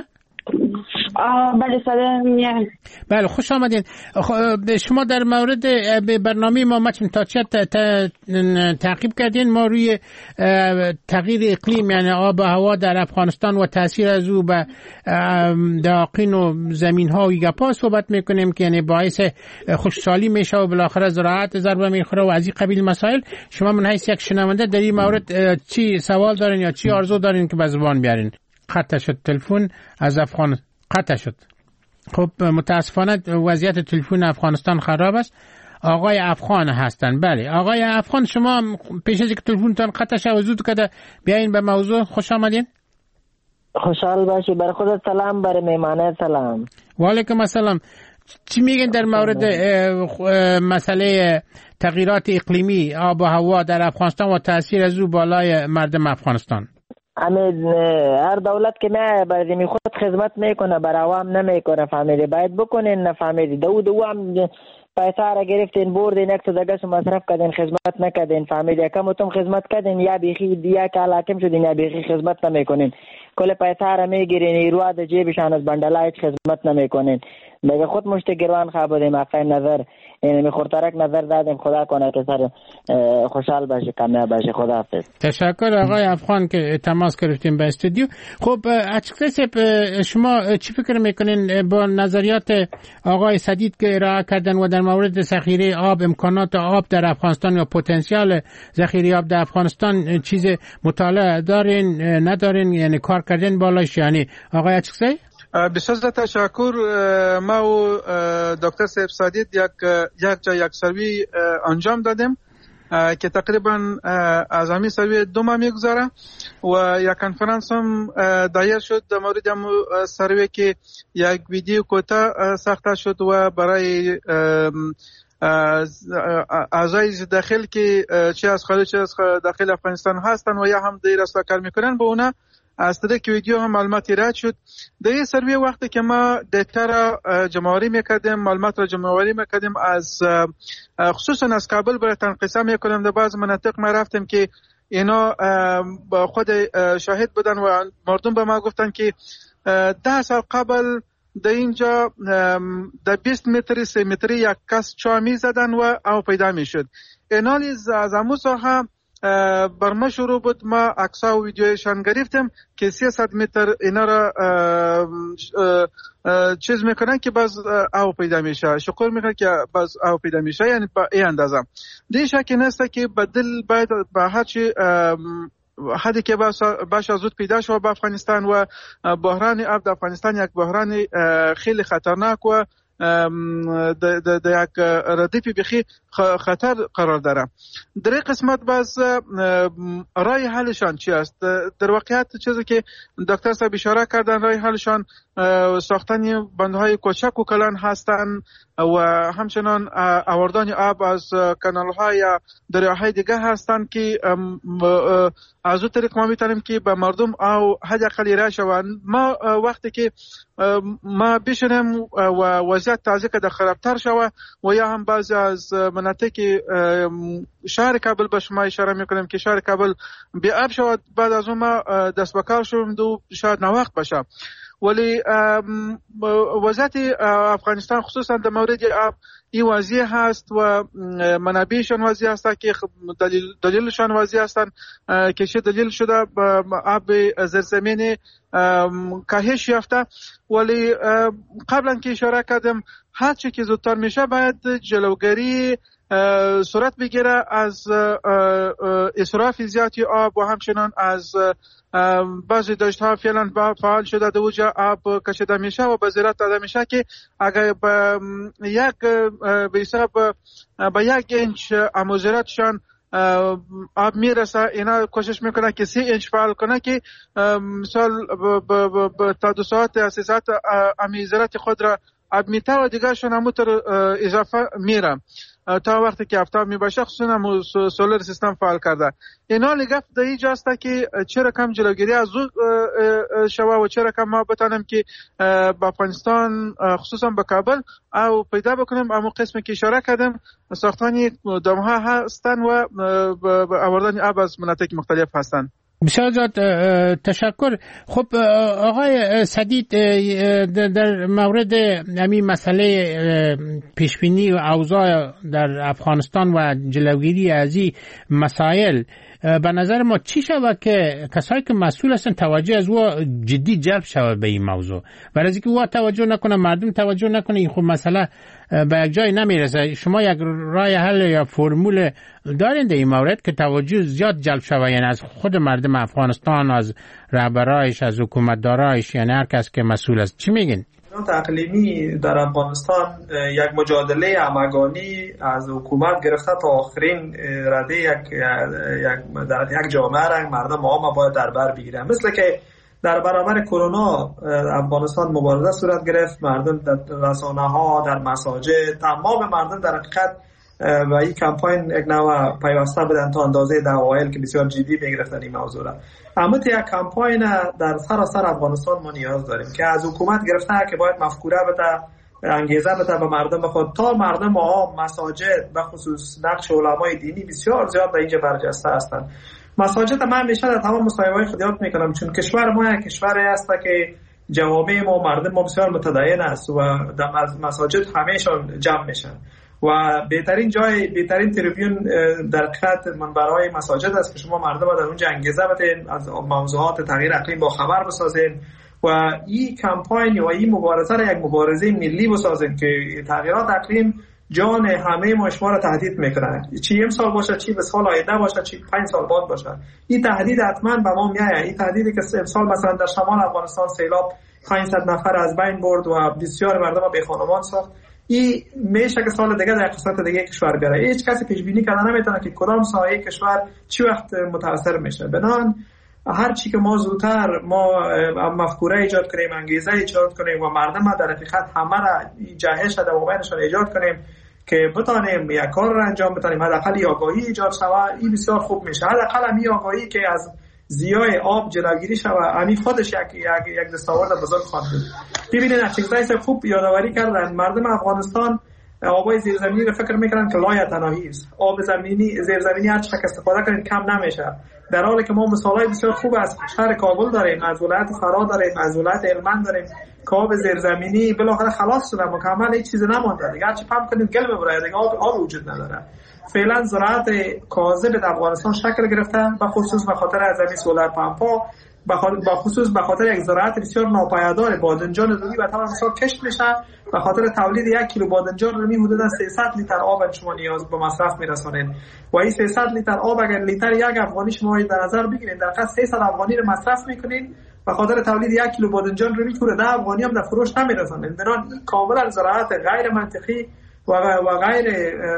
بله صدا میاد. بله خوش آمدین. شما در مورد برنامه ما متن تاچت تعقیب کردین. ما روی تغییر اقلیم یعنی آب و هوا در افغانستان و تاثیر از او به داقین و زمین ها و گپا صحبت میکنیم که یعنی باعث خشکسالی میشه و بالاخره زراعت ضربه میخوره و از این قبیل مسائل. شما من حیث یک شنونده در این مورد چی سوال دارین یا چی آرزو دارین که به زبان بیارین؟ قطع شد تلفن از افغانستان، قطع شد. خب متاسفانه وضعیت تلفن افغانستان خراب است. آقای افغان هستن. بله آقای افغان، شما پیش از اینکه تلفنتون قطع شد زود کده بیاین به موضوع. خوش آمدین. خوشحال باشی. بر خودت سلام، بر میمانه سلام. و علیکم السلام. چی میگن در مورد مسئله تغییرات اقلیمی آب و هوا در افغانستان و تاثیر از او بالای مردم افغانستان؟ هر دولت که نه برای خود خدمت میکنه بر عوام نمیکنه، فهمیدی؟ باید بکنین، نفهمیدی؟ دو هم پیسه را گرفتین بردین یک دگه مصرف کردین، خدمت نکردین، فهمیدی؟ کمتون خدمت کردین یا بیخی یا که حاکم شدین یا بیخی خدمت نمیکنین، کل پیسه را میگیرین ایروا د جیبشان از بندلا هیچ خدمت نمیکنین. دیگه خود مشت گروان خوابیدیم. اقای نظر یعنی خورترک نظر دادیم. خدا کنه که سر خوشحال باشه، کامیاب باشه. خدا حافظ. تشکر آقای افغان که تماس گرفتیم به استودیو. خب اچکزی صاحب، شما چی فکر میکنین با نظریات آقای سدید که ارائه کردن و در مورد ذخیره آب، امکانات آب در افغانستان یا پتانسیل ذخیره آب در افغانستان چیز مطالعه دارین ندارین، یعنی کار کردن بالاش؟ یعنی آقای اچکزی بسیار تشکر. ما و دکتر صاحب سدید یک سروی انجام دادیم که تقریبا از همین سروی 2 ماه میگذره و یک کنفرانس هم دایر شد در مورد سروی که یک ویدیو کوتاه ساخته شد و برای اعضای داخل که چه از خارج چه از داخل افغانستان هستن و یا هم در راستا کار میکنن با اونا از طریق ویدیو هم معلوماتی رد شد. در این سروی وقتی که ما دیتا را جمع‌آوری میکردیم، معلومات را جمع‌آوری میکردیم از خصوصا از کابل برای تنقیص میکنیم، در بعض مناطق ما رفتیم که اینا با خود شاهد بودن و مردم به ما گفتن که 10 سال قبل در اینجا در 20 متری 3 متری یک کس چا می زدن و او پیدا می شد. اینالی از امو ساحه بر ما شروع بود، ما عکس‌ها و ویدیویشان گرفتیم که 300 متر اینا را چیز میکنن که باز او پیدا میشه، شکر میکنن که باز او پیدا میشه، یعنی با این اندازه. دیگه شکی نیست که بدل باید به هرچی حدی که باشه زود پیدا شد با افغانستان و بحران آب در افغانستان یک بحران خیلی خطرناک و در یک ردیفی بخی خطر قرار داره. در این قسمت باز رای حلشان چی است؟ در واقعیت چیزی که دکتر صاحب اشاره کردن، رای حلشان ساختن بندهای کوچک و کلان هستند و همچنان آوردن آب از کانال‌های یا دریاهای دیگه هستند که از اون طریق ما میتونیم که به مردم او حداقل راه شوند. ما وقتی که ما بشنیم و وضعیت تازه که خرابتر شوه و یا هم بعضی از مناطق شهر کابل به شما اشاره میکنیم که شهر کابل بی آب شود، بعد از اون ما دست به کار شویم دو شاید نوقت باشه. ولی وضعیت افغانستان خصوصا در مورد آب این وضعیت هست و منابعشان وضعیت هست که دلیلشان وضعیت هستند که چه دلیل شده آب زیرزمینی کاهش یافته. ولی قبلا که اشاره کردم هر چی که زودتر میشه باید جلوگیری صورت بگیره از اسراف زیادی آب و همچنان از بعضی دشت‌ها فعلا فعال شده در اوجا آب کشیده میشه و به زیرت داده میشه که اگر به یک اینچ اموزیرتشان آب میرسه، اینا کوشش میکنه که 3 اینچ فعال کنه که مثال تا 2 ساعت یا 3 ساعت اموزیرت خود را آب میته و دیگه شون همونطور اضافه میره تا وقتی که آفتاب میباشه، خصوصا سولر سیستم فعال کرده. اینا لگفت در اینجا است که چرا کم جلوگیری از او شوه و چرا کم ما بتانیم که با افغانستان خصوصا به کابل او پیدا بکنیم. اما قسمی که اشاره کردیم ساختانی دامها هستن و آوردن آب از مناطق مختلف هستن. بسیار زیاد تشکر. خب آقای سدید، در مورد همین مسئله پیشبینی و اوضاع در افغانستان و جلوگیری از این مسائل به نظر ما چی شود که کسایی که مسئول هستن توجه از او جدی جلب شود به این موضوع؟ برای اینکه او توجه نکنه، مردم توجه نکنه، این خب مسئله به یک جای نمیرسه. شما یک راه حل یا فرمول دارین در این مورد که توجه زیاد جلب شود، یعنی از خود مردم افغانستان، از رهبرایش، از حکومتدارایش، یعنی هر کس که مسئول است؟ چی میگین؟ اقلیمی در افغانستان یک مجادله همگانی از حکومت گرفته تا آخرین رده یک جامعه را مردم عام باید در بر بگیرن. مثل که در برابر کرونا افغانستان مبارزه صورت گرفت، مردم در رسانه‌ها، در مساجد، تمام مردم در حقیقت و این کمپاین یک نوع پیوسته بودن تا اندازه اوایل که بسیار جدی میگرفتن این موضوع را. اما یک کمپاین در سراسر افغانستان ما نیاز داریم که از حکومت گرفته که باید مفکوره بده، انگیزه بده به مردم بخواد تا مردم ها مساجد به خصوص نقش علمای دینی بسیار زیاد در اینجا برجسته هستند. مساجد من همیشه در تمام مصاحبه‌های خود یاد میکنم، چون کشور ما یک کشوری است که جوامع ما مردم ما بسیار متدین است و در مساجد همیشون جمع میشن و بهترین تریبیون در حقیقت منبرهای مساجد است که شما مردم در اونجا انگیزه بدین، از موضوعات تغییر اقلیم با خبر بسازین و این کمپاین و این مبارزه را یک مبارزه ملی بسازین که تغییرات اقلیم جان همه ما شما را تهدید میکنه، چی امسال باشه، چی به سال آینده باشه، چی 5 سال بعد باشه. این تهدید حتما به ما میاد. این تهدیدی که امسال مثلا در شمال افغانستان سیلاب 500 نفر از بین برد و بسیار مردم به خانمان ساخت، این میشه که سال دیگه در اقتصاد دیگه کشور بیاره. هیچ کسی پیش بینی کردن نمیتونه که کدام سایه کشور چی وقت متاثر میشه. بنان هر چی که ما زودتر ما مفکوره ایجاد کنیم، انگیزه ایجاد کنیم و مردم در حقیقت همه را جهش در موبایلشان ایجاد کنیم که بتانیم یک کار را انجام بدیم، حداقل آگاهی ایجاد شود، این بسیار خوب میشه. حداقل همین آگاهی که از زیای آب جلوگیری شود، همین خودش یک دستاورد بزرگ خواهد بود. ببینید یک چیز خوب یادآوری کردن مردم افغانستان آبای زیرزمینی رو فکر میکنن که لایتناهی است. آب زیرزمینی هر چقدر استفاده کنید کم نمیشه، در حالی که ما مثالای بسیار خوب از شهر کابل داریم، از ولایت فرا داریم، از ولایت هلمند داریم که آب زیرزمینی بالاخره خلاص شده، مکمل هیچ چیز نمونده دیگه. هرچی پمپ کنید گل ببره دیگه آب وجود نداره. فعلا زراعت کاذب در افغانستان شکل گرفته، به خصوص به خاطر از همین سولار پمپ‌ها، به خصوص به خاطر یک زراعت بسیار ناپایدار. بادنجان رومی به طور مثال کشت میشه، به خاطر تولید 1 کیلو بادنجان رومی حدود 300 لیتر آب شما نیاز به مصرف میرسونید و این 300 لیتر آب اگر لیتر یک افغانی شما در نظر بگیرید، در حقیقت 300 افغانی رو مصرف میکنید. به خاطر تولید 1 کیلو بادنجان رومی که 10 افغانی هم در فروش نمیرسونید. بنابراین این کاملا زراعت غیر منطقی و غیر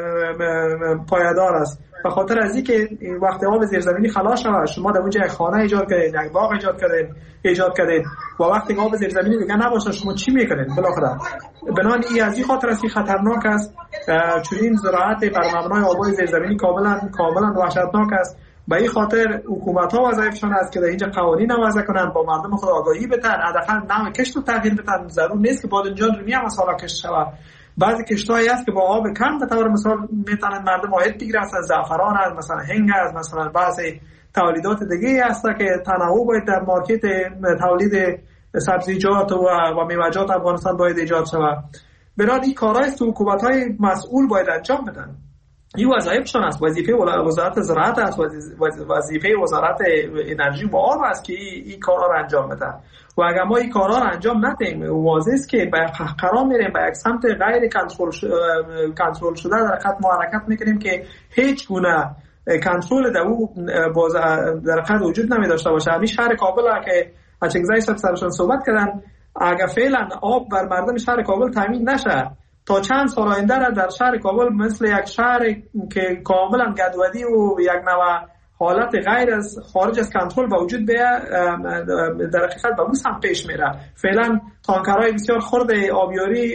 پایدار است. به خاطر از اینکه وقتی آب زیرزمینی خلاص شود، شما در اونجا یک خانه ایجاد کردید، یک باغ ایجاد کردید و وقتی آب زیرزمینی دیگه نباشه شما چی میکنید بالاخره؟ بنابراین این از این خاطر است که خطرناک است. چون این زراعت بر مبنای آبای زیرزمینی کاملا وحشتناک است. به این خاطر حکومت‌ها وظیفه‌شان است که در اینجا قوانین وضع کنند، با مردم خود آگاهی بدن، حداقل نوع کشت رو تغییر بدن. ضرور نیست که بادنجان رومی هم مثلا کشت شود. بعضی کشت‌هایی هست که با آب کم به طور مثال میتونن مردم عاید بگیرن، مثلا زعفران است، مثلا هنگ است، مثلا بعضی تولیدات دیگه هست که تنوع باید در مارکت تولید سبزیجات و میوه‌جات افغانستان باید ایجاد شود. برای این کارهایی است که حکومت‌های مسئول باید انجام بدن. این وظایفشون است. وظیفه وزارت زراعت است، وظیفه وزارت انرژی و آب است که این کارا رو انجام بده. و اگر ما این کارا رو انجام ندیم، واضح است که به قرار میریم به یک سمت غیر کنترل شده در حقیقت ما حرکت میکنیم که هیچ گونه کنترل در او در حقیقت وجود نمی داشته باشه. همین شهر کابل که اچگزای سرشون صحبت کردن، اگر فعلا آب بر مردم شهر کابل تامین نشه، تا چند سال آینده در شهر کابل مثل یک شهر که کاملا گدودی و یک نوع حالت غیر از خارج از کنترل به وجود بیاد، در حقیقت به اون سمت پیش میره. فعلا تانکرهای بسیار خرد آبیاری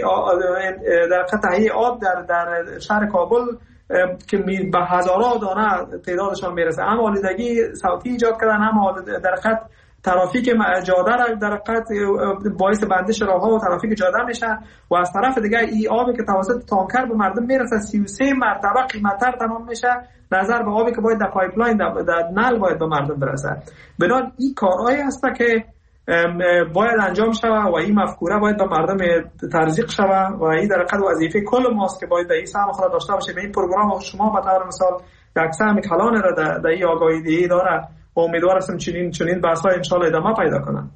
در حقیقت تهیه آب در شهر کابل که به هزاران دانه تعدادشان میرسه، هم آلودگی صوتی ایجاد کردن، هم در حقیقت ترافیک جاده را در حقیقت باعث بندش راهها و ترافیک جاده میشه. و از طرف دیگه این آبی که توسط تانکر به مردم میرسه 33 مرتبه قیمت‌تر تمام میشه نظر به آبی که باید در پایپلاین در نل باید به مردم برسه. بنابراین این کارهایی هست که باید انجام شود و این مفکوره باید به مردم تزریق شود و این در حقیقت وظیفه کل ماست که باید این سهم خود داشته باشه. به این پروگرام شما به طور مثال یک سهم کلان را در این آگاهی دهی داره و امیدوار هستم چنین بحث‌ها ان شاء الله ادامه پیدا کنن.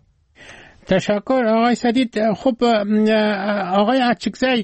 تشکر آقای سدید. خب آقای اچکزی،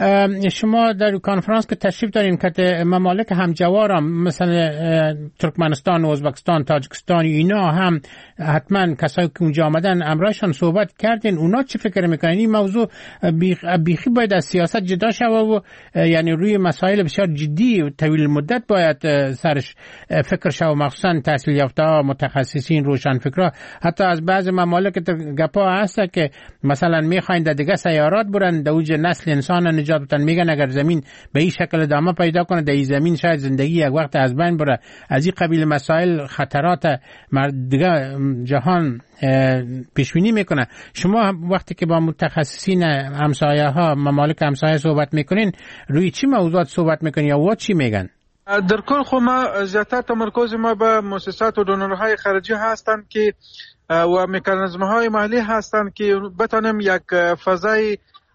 شما در کنفرانس که تشریف دارین که ممالک همجوار هم مثلا ترکمنستان، ازبکستان، تاجیکستان، اینا هم حتما کسایی که اونجا آمدن امرایشان صحبت کردین، اونا چی فکر میکنن؟ این موضوع بیخی باید از سیاست جدا شود و یعنی روی مسائل بسیار جدی و طویل مدت باید سرش فکر شود، مخصوصا تحصیل یافته ها، متخصصین، روشنفکرها. حتی از بعض ممالک گپا هست که مثلا میخواین در دیگه سیارات برن، در اوج نسل انسان نجات بدن. میگن اگر زمین به این شکل ادامه پیدا کنه، در این زمین شاید زندگی یک وقت از بین بره. از این قبیل مسائل خطرات دیگه جهان پیش بینی میکنه. شما وقتی که با متخصصین همسایه ها، ممالک همسایه صحبت میکنین، روی چی موضوعات صحبت میکنین یا وا چی میگن؟ در کل خو ما زیاتر تمرکز ما به مؤسسات و دونورهای خارجی هستند که و مکانیزم‌های محلی هستند که بتونیم یک فضای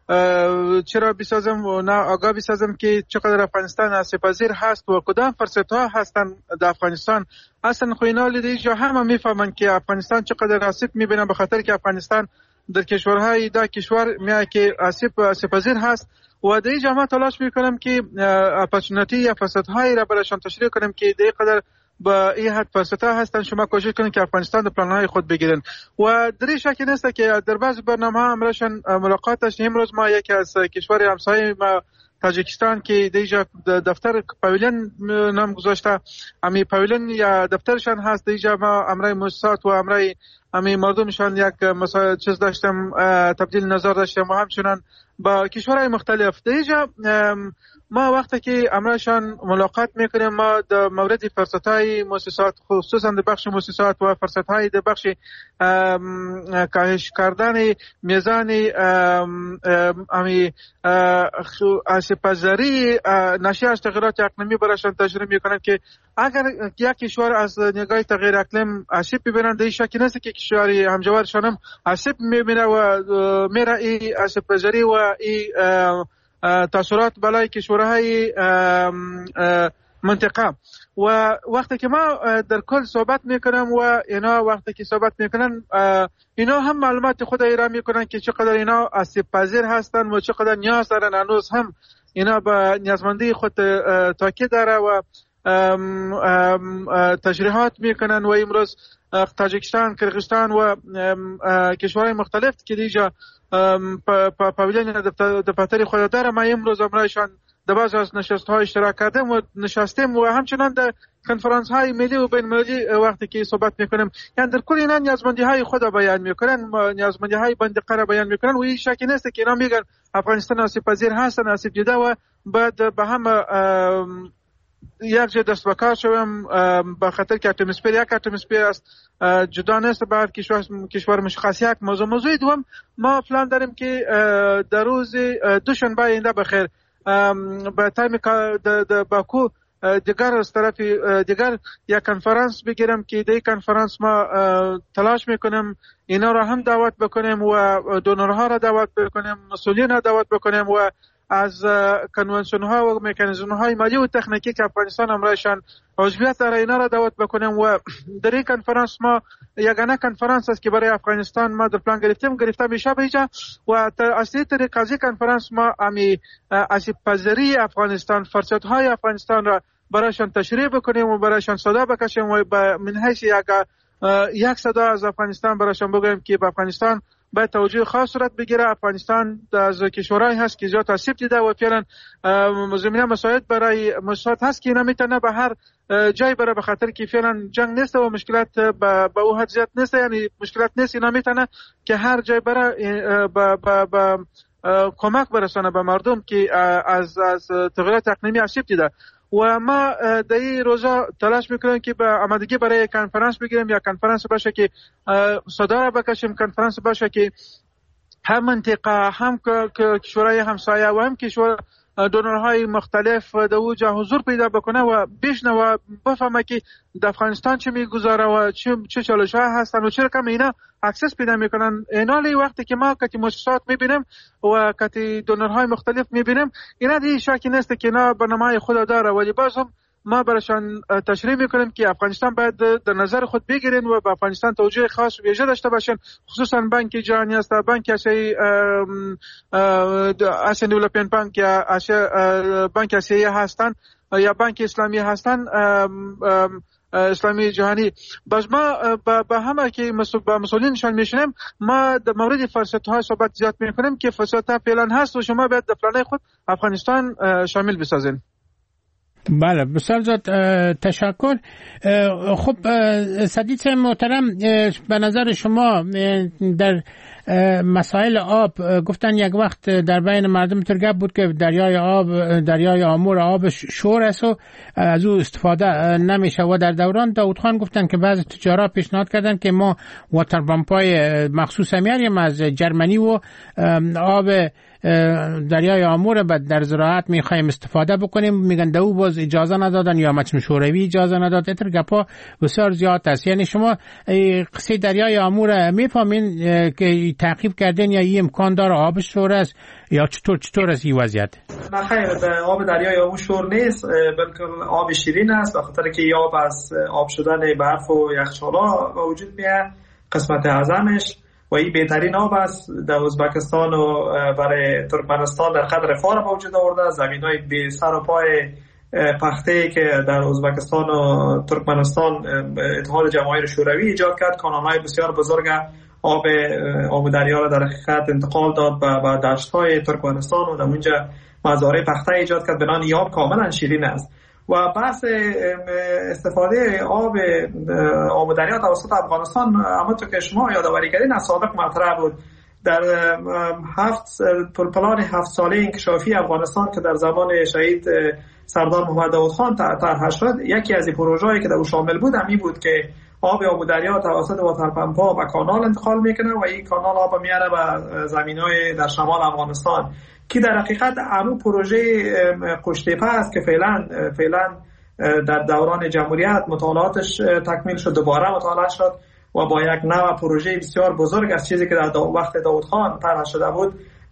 چرا بسازم و نه آگاه بسازم که چقدر افغانستان آسیب‌پذیر هست و کدام فرصت‌ها هستن در افغانستان. اصلا خو اینا لیدیجا همه میفهمن که افغانستان چقدر آسیب میبینه، به خاطر که افغانستان در کشورهای دا کشور میاد که آسیب‌پذیر هست و در اینجا ما تلاش میکنم که اپورتونتی یا فرصت‌هایی را برایشان تشریح کنم که در قدر با این حد فرصت‌ها هستن. شما کوشش کنید که افغانستان در پلان‌های خود بگیرن و در شک نیست که در بعض برنامه‌ها امروزشان ملاقات داشتیم. امروز ما یکی از کشور همسایه ما تاجیکستان که دیجا دفتر پاویلین نام گذاشته، امی پاویلین یا دفترشان هست دیجا، ما امرای مؤسسات و امرای امی مردمشان یک مسائل چیز داشتم، تبدیل نظر داشتم و همچنان با کشورهای مختلف. دیجا ما وقتی که امرشان ملاقات میکنیم، ما در مورد فرصتهای مؤسسات، خصوصا در بخش مؤسسات و فرصتهای در بخش کاهش کردن میزان آسیب‌پذیری ناشی از تغییرات اقلیمی برایشان تشریح میکنیم که اگر یک کشور از نگاه تغییر اقلیم آسیب ببینند، این شکی نیست که کشوری همجوارشان هم آسیب میبینه و میره این آسیب‌پذیری و این تاثیرات بالای کشورهای منطقه. و وقتی که ما در کل صحبت میکنم و اینا وقتی که صحبت میکنن، اینا هم معلومات خود ایران میکنن که چقدر اینا آسیب پذیر هستن و چقدر نیاز دارن. هنوز هم اینا به نیازمندی خود تاکید داره و تشریحات میکنن و امروز تاجیکستان، کرغیزستان و کشورهای مختلف که دیجا پاویلیون دفتری خود داره، ما امروز امرایشان در بعض از نشست‌های اشتراک کردیم و نشستیم و همچنان در کنفرانس‌های ملی و بین‌المللی وقتی که صحبت میکنیم، یعنی در کل اینا نیازمندی‌های خود بیان میکنن، نیازمندی‌های منطقه را بیان میکنن و این شکی نیست که اینا میگن افغانستان آسیب پذیر هستن، آسیب دیده و بعد به هم یک جای دست بکار شویم به خاطر که اتمسفر است جدا نیست بعد کشور مشخص. یک موضوع دوم ما پلان داریم که در روز دوشنبه آینده بخیر به تایم باکو دیگر از طرف دیگر یک کنفرانس بگیرم که در کنفرانس ما تلاش میکنیم اینا را هم دعوت بکنیم و دونرها را دعوت بکنیم، مسئولین را دعوت بکنیم و از کنونسیون ها و مکانیزم های مالی و تکنیکی که افغانستان امرایشان عضویت داره اینا را دعوت بکنیم و در این کنفرانس ما یگانه کنفرانس است که برای افغانستان ما در پلان گرفته میشه بیجا و اصلی طریق از این کنفرانس ما امی آسیب پذیری افغانستان، فرصت های افغانستان را برایشان تشریح بکنیم و برایشان صدا بکشیم و من حیث یک صدا از افغانستان برایشان بگویم که به افغانستان باید توجه خاص صورت بگیره. افغانستان از کشورهایی هست که زیاد آسیب دیده و فعلا زمینه مساعد برای مساعد هست که نمیتونه به هر جای بره به خاطر که فعلا جنگ نیست و مشکلات به او حد زیاد نیست، یعنی مشکلات نیست، نمیتونه که هر جای بره به کمک برسانه به مردم که از تغییرات اقلیمی آسیب دیده. و ما در این روزا تلاش میکنیم که به آمادگی برای کنفرانس بگیریم یا کنفرانس باشه که صدا را بکشیم، کنفرانس باشه که هم منطقه هم کشورهای همسایه و هم کشور دونرهای مختلف در اوجا حضور پیدا بکنه و بشنه و بفهمه که در افغانستان چه میگذاره و چه چالش‌ها هستن و چرا کم اینا اکسس پیدا میکنن. اینالی وقتی که ما کتی مؤسسات میبینیم و کتی دونرهای مختلف میبینیم، اینا دیگه شکی نیست که اینا برنامه‌های خود داره ولی باز هم ما برایشان تشریح میکنیم که افغانستان باید در نظر خود بگیرین و به افغانستان توجه خاص ویژه داشته باشین، خصوصا بانک جهانی است، بانک آسیان دیولپمنت بانک یا بانک آسیایی هستن یا بانک اسلامی هستن، اسلامی جهانی. باز ما با همه که با مسئولینشان میشنیم ما در مورد فرصت‌ها صحبت زیاد میکنیم که فرصت‌ها فعلا هست و شما باید در پلان خود افغانستان شامل بسازین. بله بسیار زیاد تشکر. خب سدید محترم، به نظر شما در مسائل آب گفتن یک وقت در بین مردم ترگب بود که دریای آمور آب شور است و از او استفاده نمیشه و در دوران داود خان گفتن که بعضی تجارا پیشنهاد کردن که ما واتر پمپای مخصوص میاریم از جرمنی و آب دریای آمور در زراعت میخوایم استفاده بکنیم، میگن دو باز اجازه ندادن یا مجمع شوروی اجازه نداد. اتر گپا بسیار زیاد است. یعنی شما قصه دریای آمور میفهمین که تعقیب کردین یا این امکان داره آبش شور است یا چطور است این وضعیت؟ نه خیر، آب دریای آمور شور نیست، بلکه آب شیرین است، بخاطر که آب از آب شدن برف و یخچالا به وجود میاد قسمت اعظمش و این بهترین آب است. در ازبکستان و برای ترکمنستان در قدر فار به وجود آورده، زمین‌های بی سر و پای پخته که در ازبکستان و ترکمنستان اتحاد جماهیر شوروی ایجاد کرد، کانال‌های بسیار بزرگ آب دریا را در حقیقت انتقال داد به دشت‌های ترکمنستان و در اونجا مزارع پخته ایجاد کرد. بنابراین آب کاملا شیرین است و بحث استفاده آب دریا توسط افغانستان، همونطور که شما یادآوری کردین، از سابق مطرح بود. در پلان 7 ساله انکشافی افغانستان که در زمان شهید سردار محمد داود خان طرح شد، یکی از این پروژه‌ای که در شامل بود همین بود که آب آمودریا توسط واترپمپ‌ها و کانال انتقال میکنه و این کانال آب میاره به زمین‌های در شمال افغانستان، که در حقیقت همون پروژه قشتیپه است که فعلا در دوران جمهوریت مطالعاتش تکمیل شد، دوباره مطالعه شد و با یک نوع پروژه بسیار بزرگ از چیزی که در وقت داود خان طرح شده بود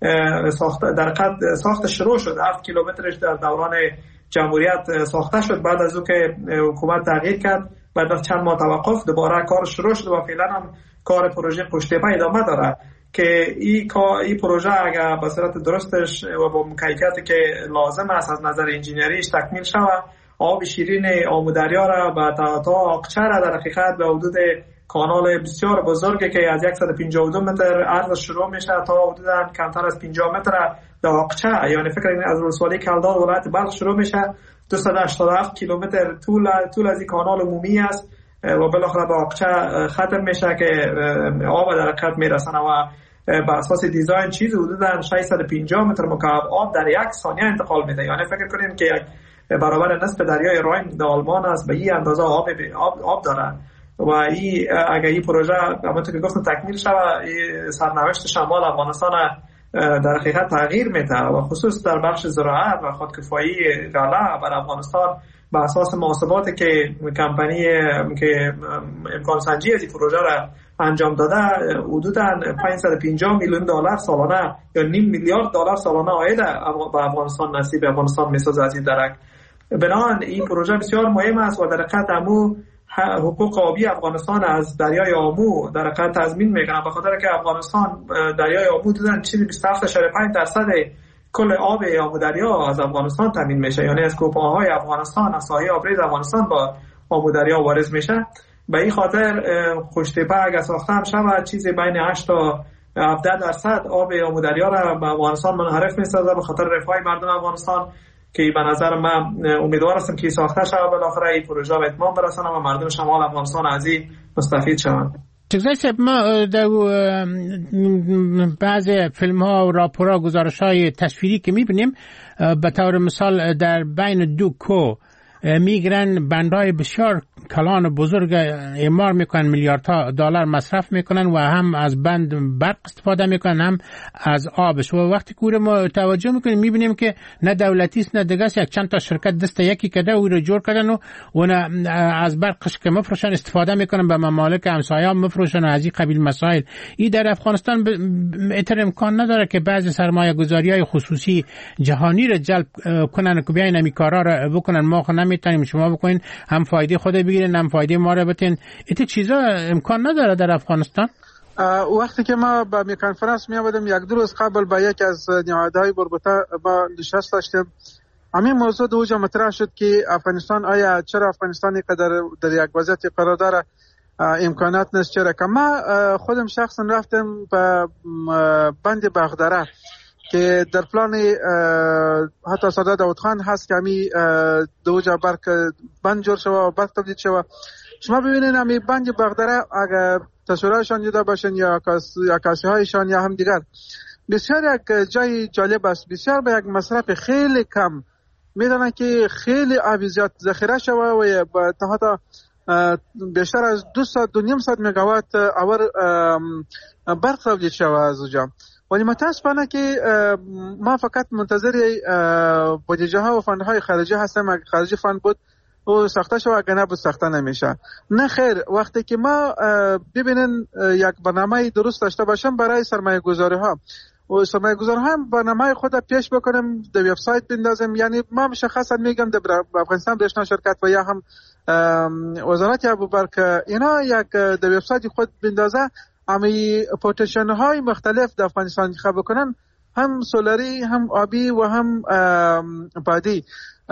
ساخت شروع شد. 7 کیلومترش در دوران جمهوریت ساخته شد. بعد از او که حکومت تغییر کرد، بعد از چند ماه توقف دوباره کار شروع شد و فعلا هم کار پروژه قشتیپه ادامه داره که این پروژه اگر به صورت درستش و با کیفیتی که لازم است از نظر انجینیریش تکمیل شود، آب شیرین آمودریا را به تا آقچه را در حقیقت به حدود کانال بسیار بزرگی که از 152 متر عرض شروع میشه تا حدود کمتر از 50 متر در آقچه، یعنی فکر کنید از ولسوالی کلدار ولایت بلخ شروع میشه، 287 کیلومتر طول از این کانال عمومی است و بالاخره به آقچه ختم میشه که آب در حقیقت میرسونه و بر اساس دیزاین چیز حدود 650 متر مکعب آب در یک ثانیه انتقال میده. یعنی فکر کنید که یک برابر نصف دریای راین در آلمان است، به این اندازه آب داره و اگر این پروژه همونطور که گفتم تکمیل شود، سرنوشت شمال افغانستان در حقیقت تغییر میده و خصوص در بخش زراعت و خودکفایی غله بر افغانستان به اساس محاسباتی که کمپانی که امکان سنجی از این پروژه را انجام داده حدوداً 550 میلیون دلار سالانه یا نیم میلیارد دلار سالانه عاید به افغانستان نصیب افغانستان میسازه از این درک. بنابراین این پروژه بسیار مهم است و در حقیقت حقوق آبی افغانستان از دریای آمو در حقیقت تضمین میکنه، به خاطر که افغانستان دریای آمو دیدن چیزی 27.5% کل آب آمودریا از افغانستان تامین میشه، یعنی از کوپه‌های افغانستان از ساحه آبریز افغانستان با آمودریا وارد میشه. به این خاطر قشتیپه اگر ساخته هم شود چیزی بین 8 تا 17% آب آمودریا را به افغانستان منحرف میسازه به خاطر رفاه مردم افغانستان، که به نظر من امیدوار هستم که ساخته شود بالاخره این پروژه به اتمام برسونه و مردم شمال افغانستان از این مستفید شوند. ما در بعض فیلم ها و راپورها گزارش های تصویری که میبینیم به طور مثال در بین دو کو میگیرن بندهای بسیار کلان بزرگ اعمار میکنن، میلیاردها دلار مصرف میکنن و هم از بند برق استفاده میکنن هم از آبش. و وقتی که ما توجه میکنیم میبینیم که نه دولتی است نه دیگه است، یک چند تا شرکت دست یکی کرده او رو جور کردن و نه از برقش که مفروشن استفاده میکنن به ممالک همسایه مفروشن از این قبیل مسائل. این در افغانستان اتر امکان نداره که بعضی سرمایه گذاری های خصوصی جهانی رو جلب کنن که بیاین همی کارا رو بکنن. ما میتونیم شما بکنین هم فایده خود بگیرین هم فایده ما رو بتین. این چیزا امکان نداره در افغانستان. وقتی که ما به می کنفرانس می آمدیم یک دو روز قبل با یک از نهادهای مربوطه با نشست داشتیم، همین موضوع دو جا مطرح شد که افغانستان آیا چرا افغانستانی که در یک وضعیت قرار داره امکانات نیست، چرا که ما خودم شخصا رفتم به بند بغدره که در پلان حتی سردار داود خان هست که همی دو جا بند جور شوه و برق تبدیل شوه. شما ببینید همی بند بغدره اگر تصویرهایشان دیده باشین یا عکاسی هایشان یا هم دیگر بسیار یک جای جالب است، بسیار به یک مصرف خیلی کم میدونن که خیلی آب زیاد ذخیره شوه و حتی بیشتر از 2.5 مگاوات اور برق تولید شوه از اونجا. ولی متاسفانه که ما فقط منتظر بودجه ها و فندهای خارجی هستیم. اگر خارجی فند بود او ساخته شو، اگر نبود ساخته نمیشه. نه خیر، وقتی که ما ببینن یک برنامه درست داشته باشم برای سرمایه گذاری ها و سرمایه گذاری ها برنامه خود پیش بکنم، در وبسایت بندازم. یعنی ما مشخصا میگم در افغانستان برشنا شرکت و یا هم وزارت ابوبکر که اینا یک در وبسایت خود بندازه، امی پوتنشیل های مختلف در افغانستان انتخاب بکنن، هم سولاری هم آبی و هم بادی،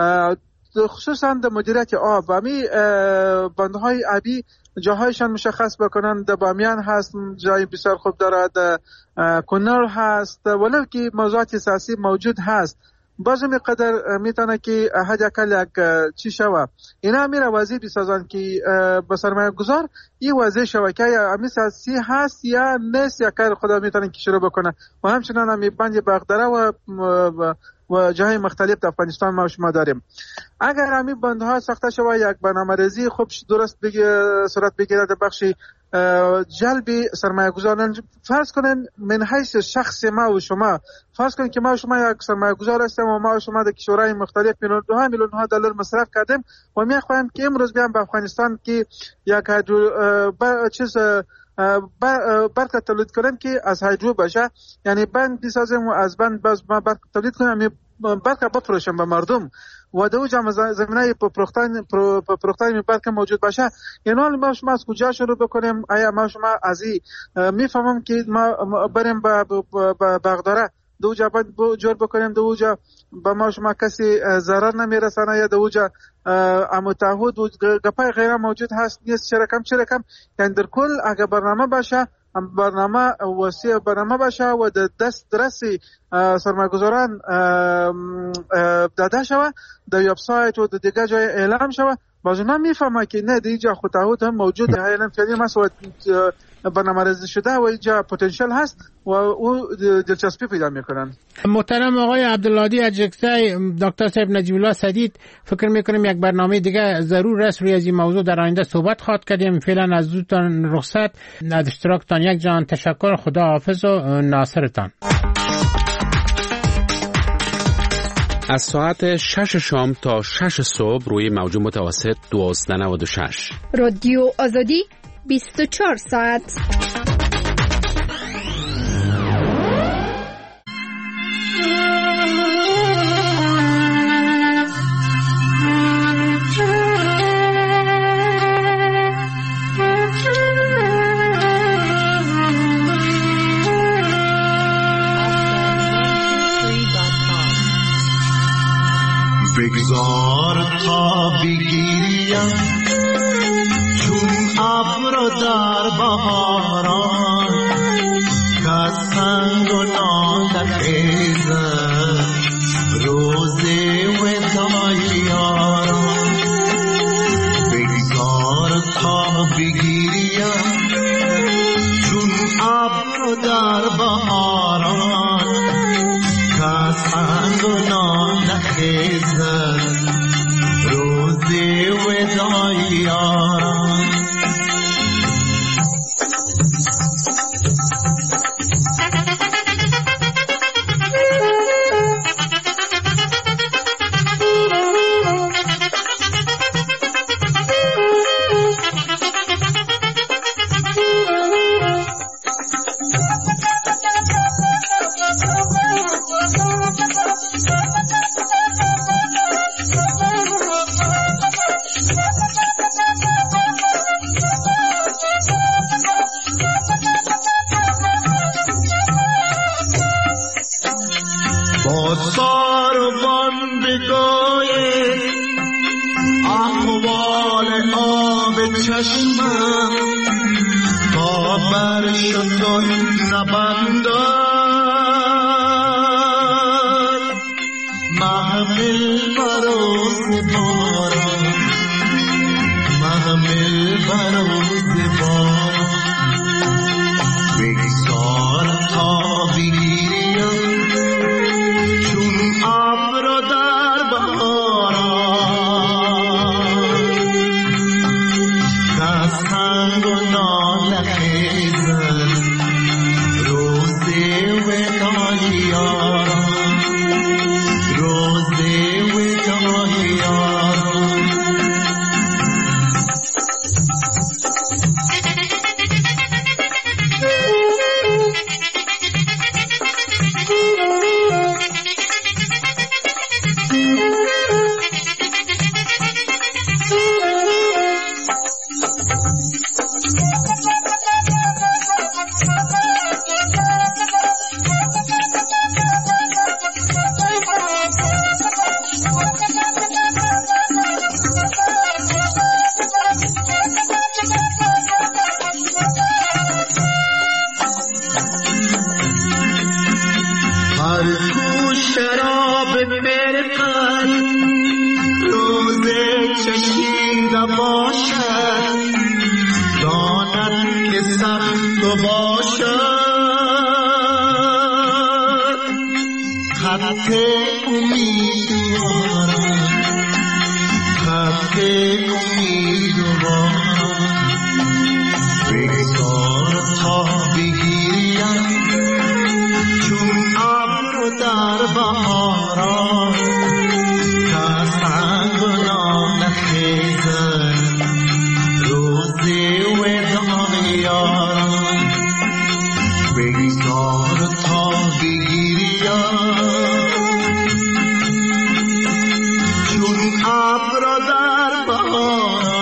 خصوصا در مدیریت آب. امی بندهای آبی جاهایشان مشخص بکنن. در بامیان هست جای بسیار خوب داره، در کنر هست، ولو که موضوعات اساسی موجود هست باز میقدر میتونه که حداقل یک چی شوه اینا میره وضعیت بسازن که به سرمایه گذار این وضعیت شوه که امی سیاسی هست یا نیست یا کار خدا میتونه که شروع بکنه و همچنان همی بند بغداره و جاهای مختلف در افغانستان ما شما داریم. اگر همی بندها ساخته شوه یک برنامه‌ریزی خوب درست صورت بگیره در بخش جلب سرمایه گذاران، فرض کنین من حیث شخص ما و شما، فرض کنین که ما و شما یک سرمایه گذار هستیم و ما و شما در کشورهای مختلف میلیون ها دلار مصرف کردیم و میخوایم که امروز بیام به افغانستان که یک برق تولید کنیم که از هیدرو باشه، یعنی بند بسازیم و از بند باز ما برق تولید کنیم، برق بفروشیم به مردم و در اونجا زمینه پروختن برق موجود باشه. یعنی ما شما از کجا شروع بکنیم؟ آیا ما شما از این میفهمم که ما بریم به بغداره دوجا جور بکنیم، دوجا با ما شما کسی ضرر نمیرسانه یا دوجا متعهد و گپای غیره موجود هست نیست، چرا کم یعنی در کل اگر برنامه باشه، برنامه وسیع برنامه باشه و در دسترسی سرمایه‌گذاران داده شوه، در وبسایت و در دیگه جای اعلام شوه، بعضی من میفهمه که نه دیگه خود تعهد هم موجوده، اعلام کردیم مثلا برنامه ریزی شده و اینجا پتانسیل هست و او دلچسپی پیدا میکنن. محترم آقای عبدالهادی اجکزی، دکتر صاحب نجیب الله سدید، فکر میکنم یک برنامه دیگه ضرور است روی از این موضوع در آینده صحبت خواهد کردیم. فعلا از دوستان رخصت، از اشتراکتان یک جان تشکر، خدا حافظ و ناصرتان. از ساعت 6 شام تا 6 صبح روی موج متوسط 1296 رادیو آزادی 24 ساعت. بگذار تا بگیریم چون ابر در بهاران که سنگ و ناله خیزد روز وداع یاران. بگذار تا بگیریم چون ابر در بهاران که سنگ و ناله خیزد روز وداع یاران. قلب روز چشیده باشد داند که سخت باشد خط امیدوارم خط امیدوارم بگذار تا بگیریم چون ابر در بهاران تا سنگ و نخیزد روز وداع یاران بگذار تا بگیریم چون ابر در بهاران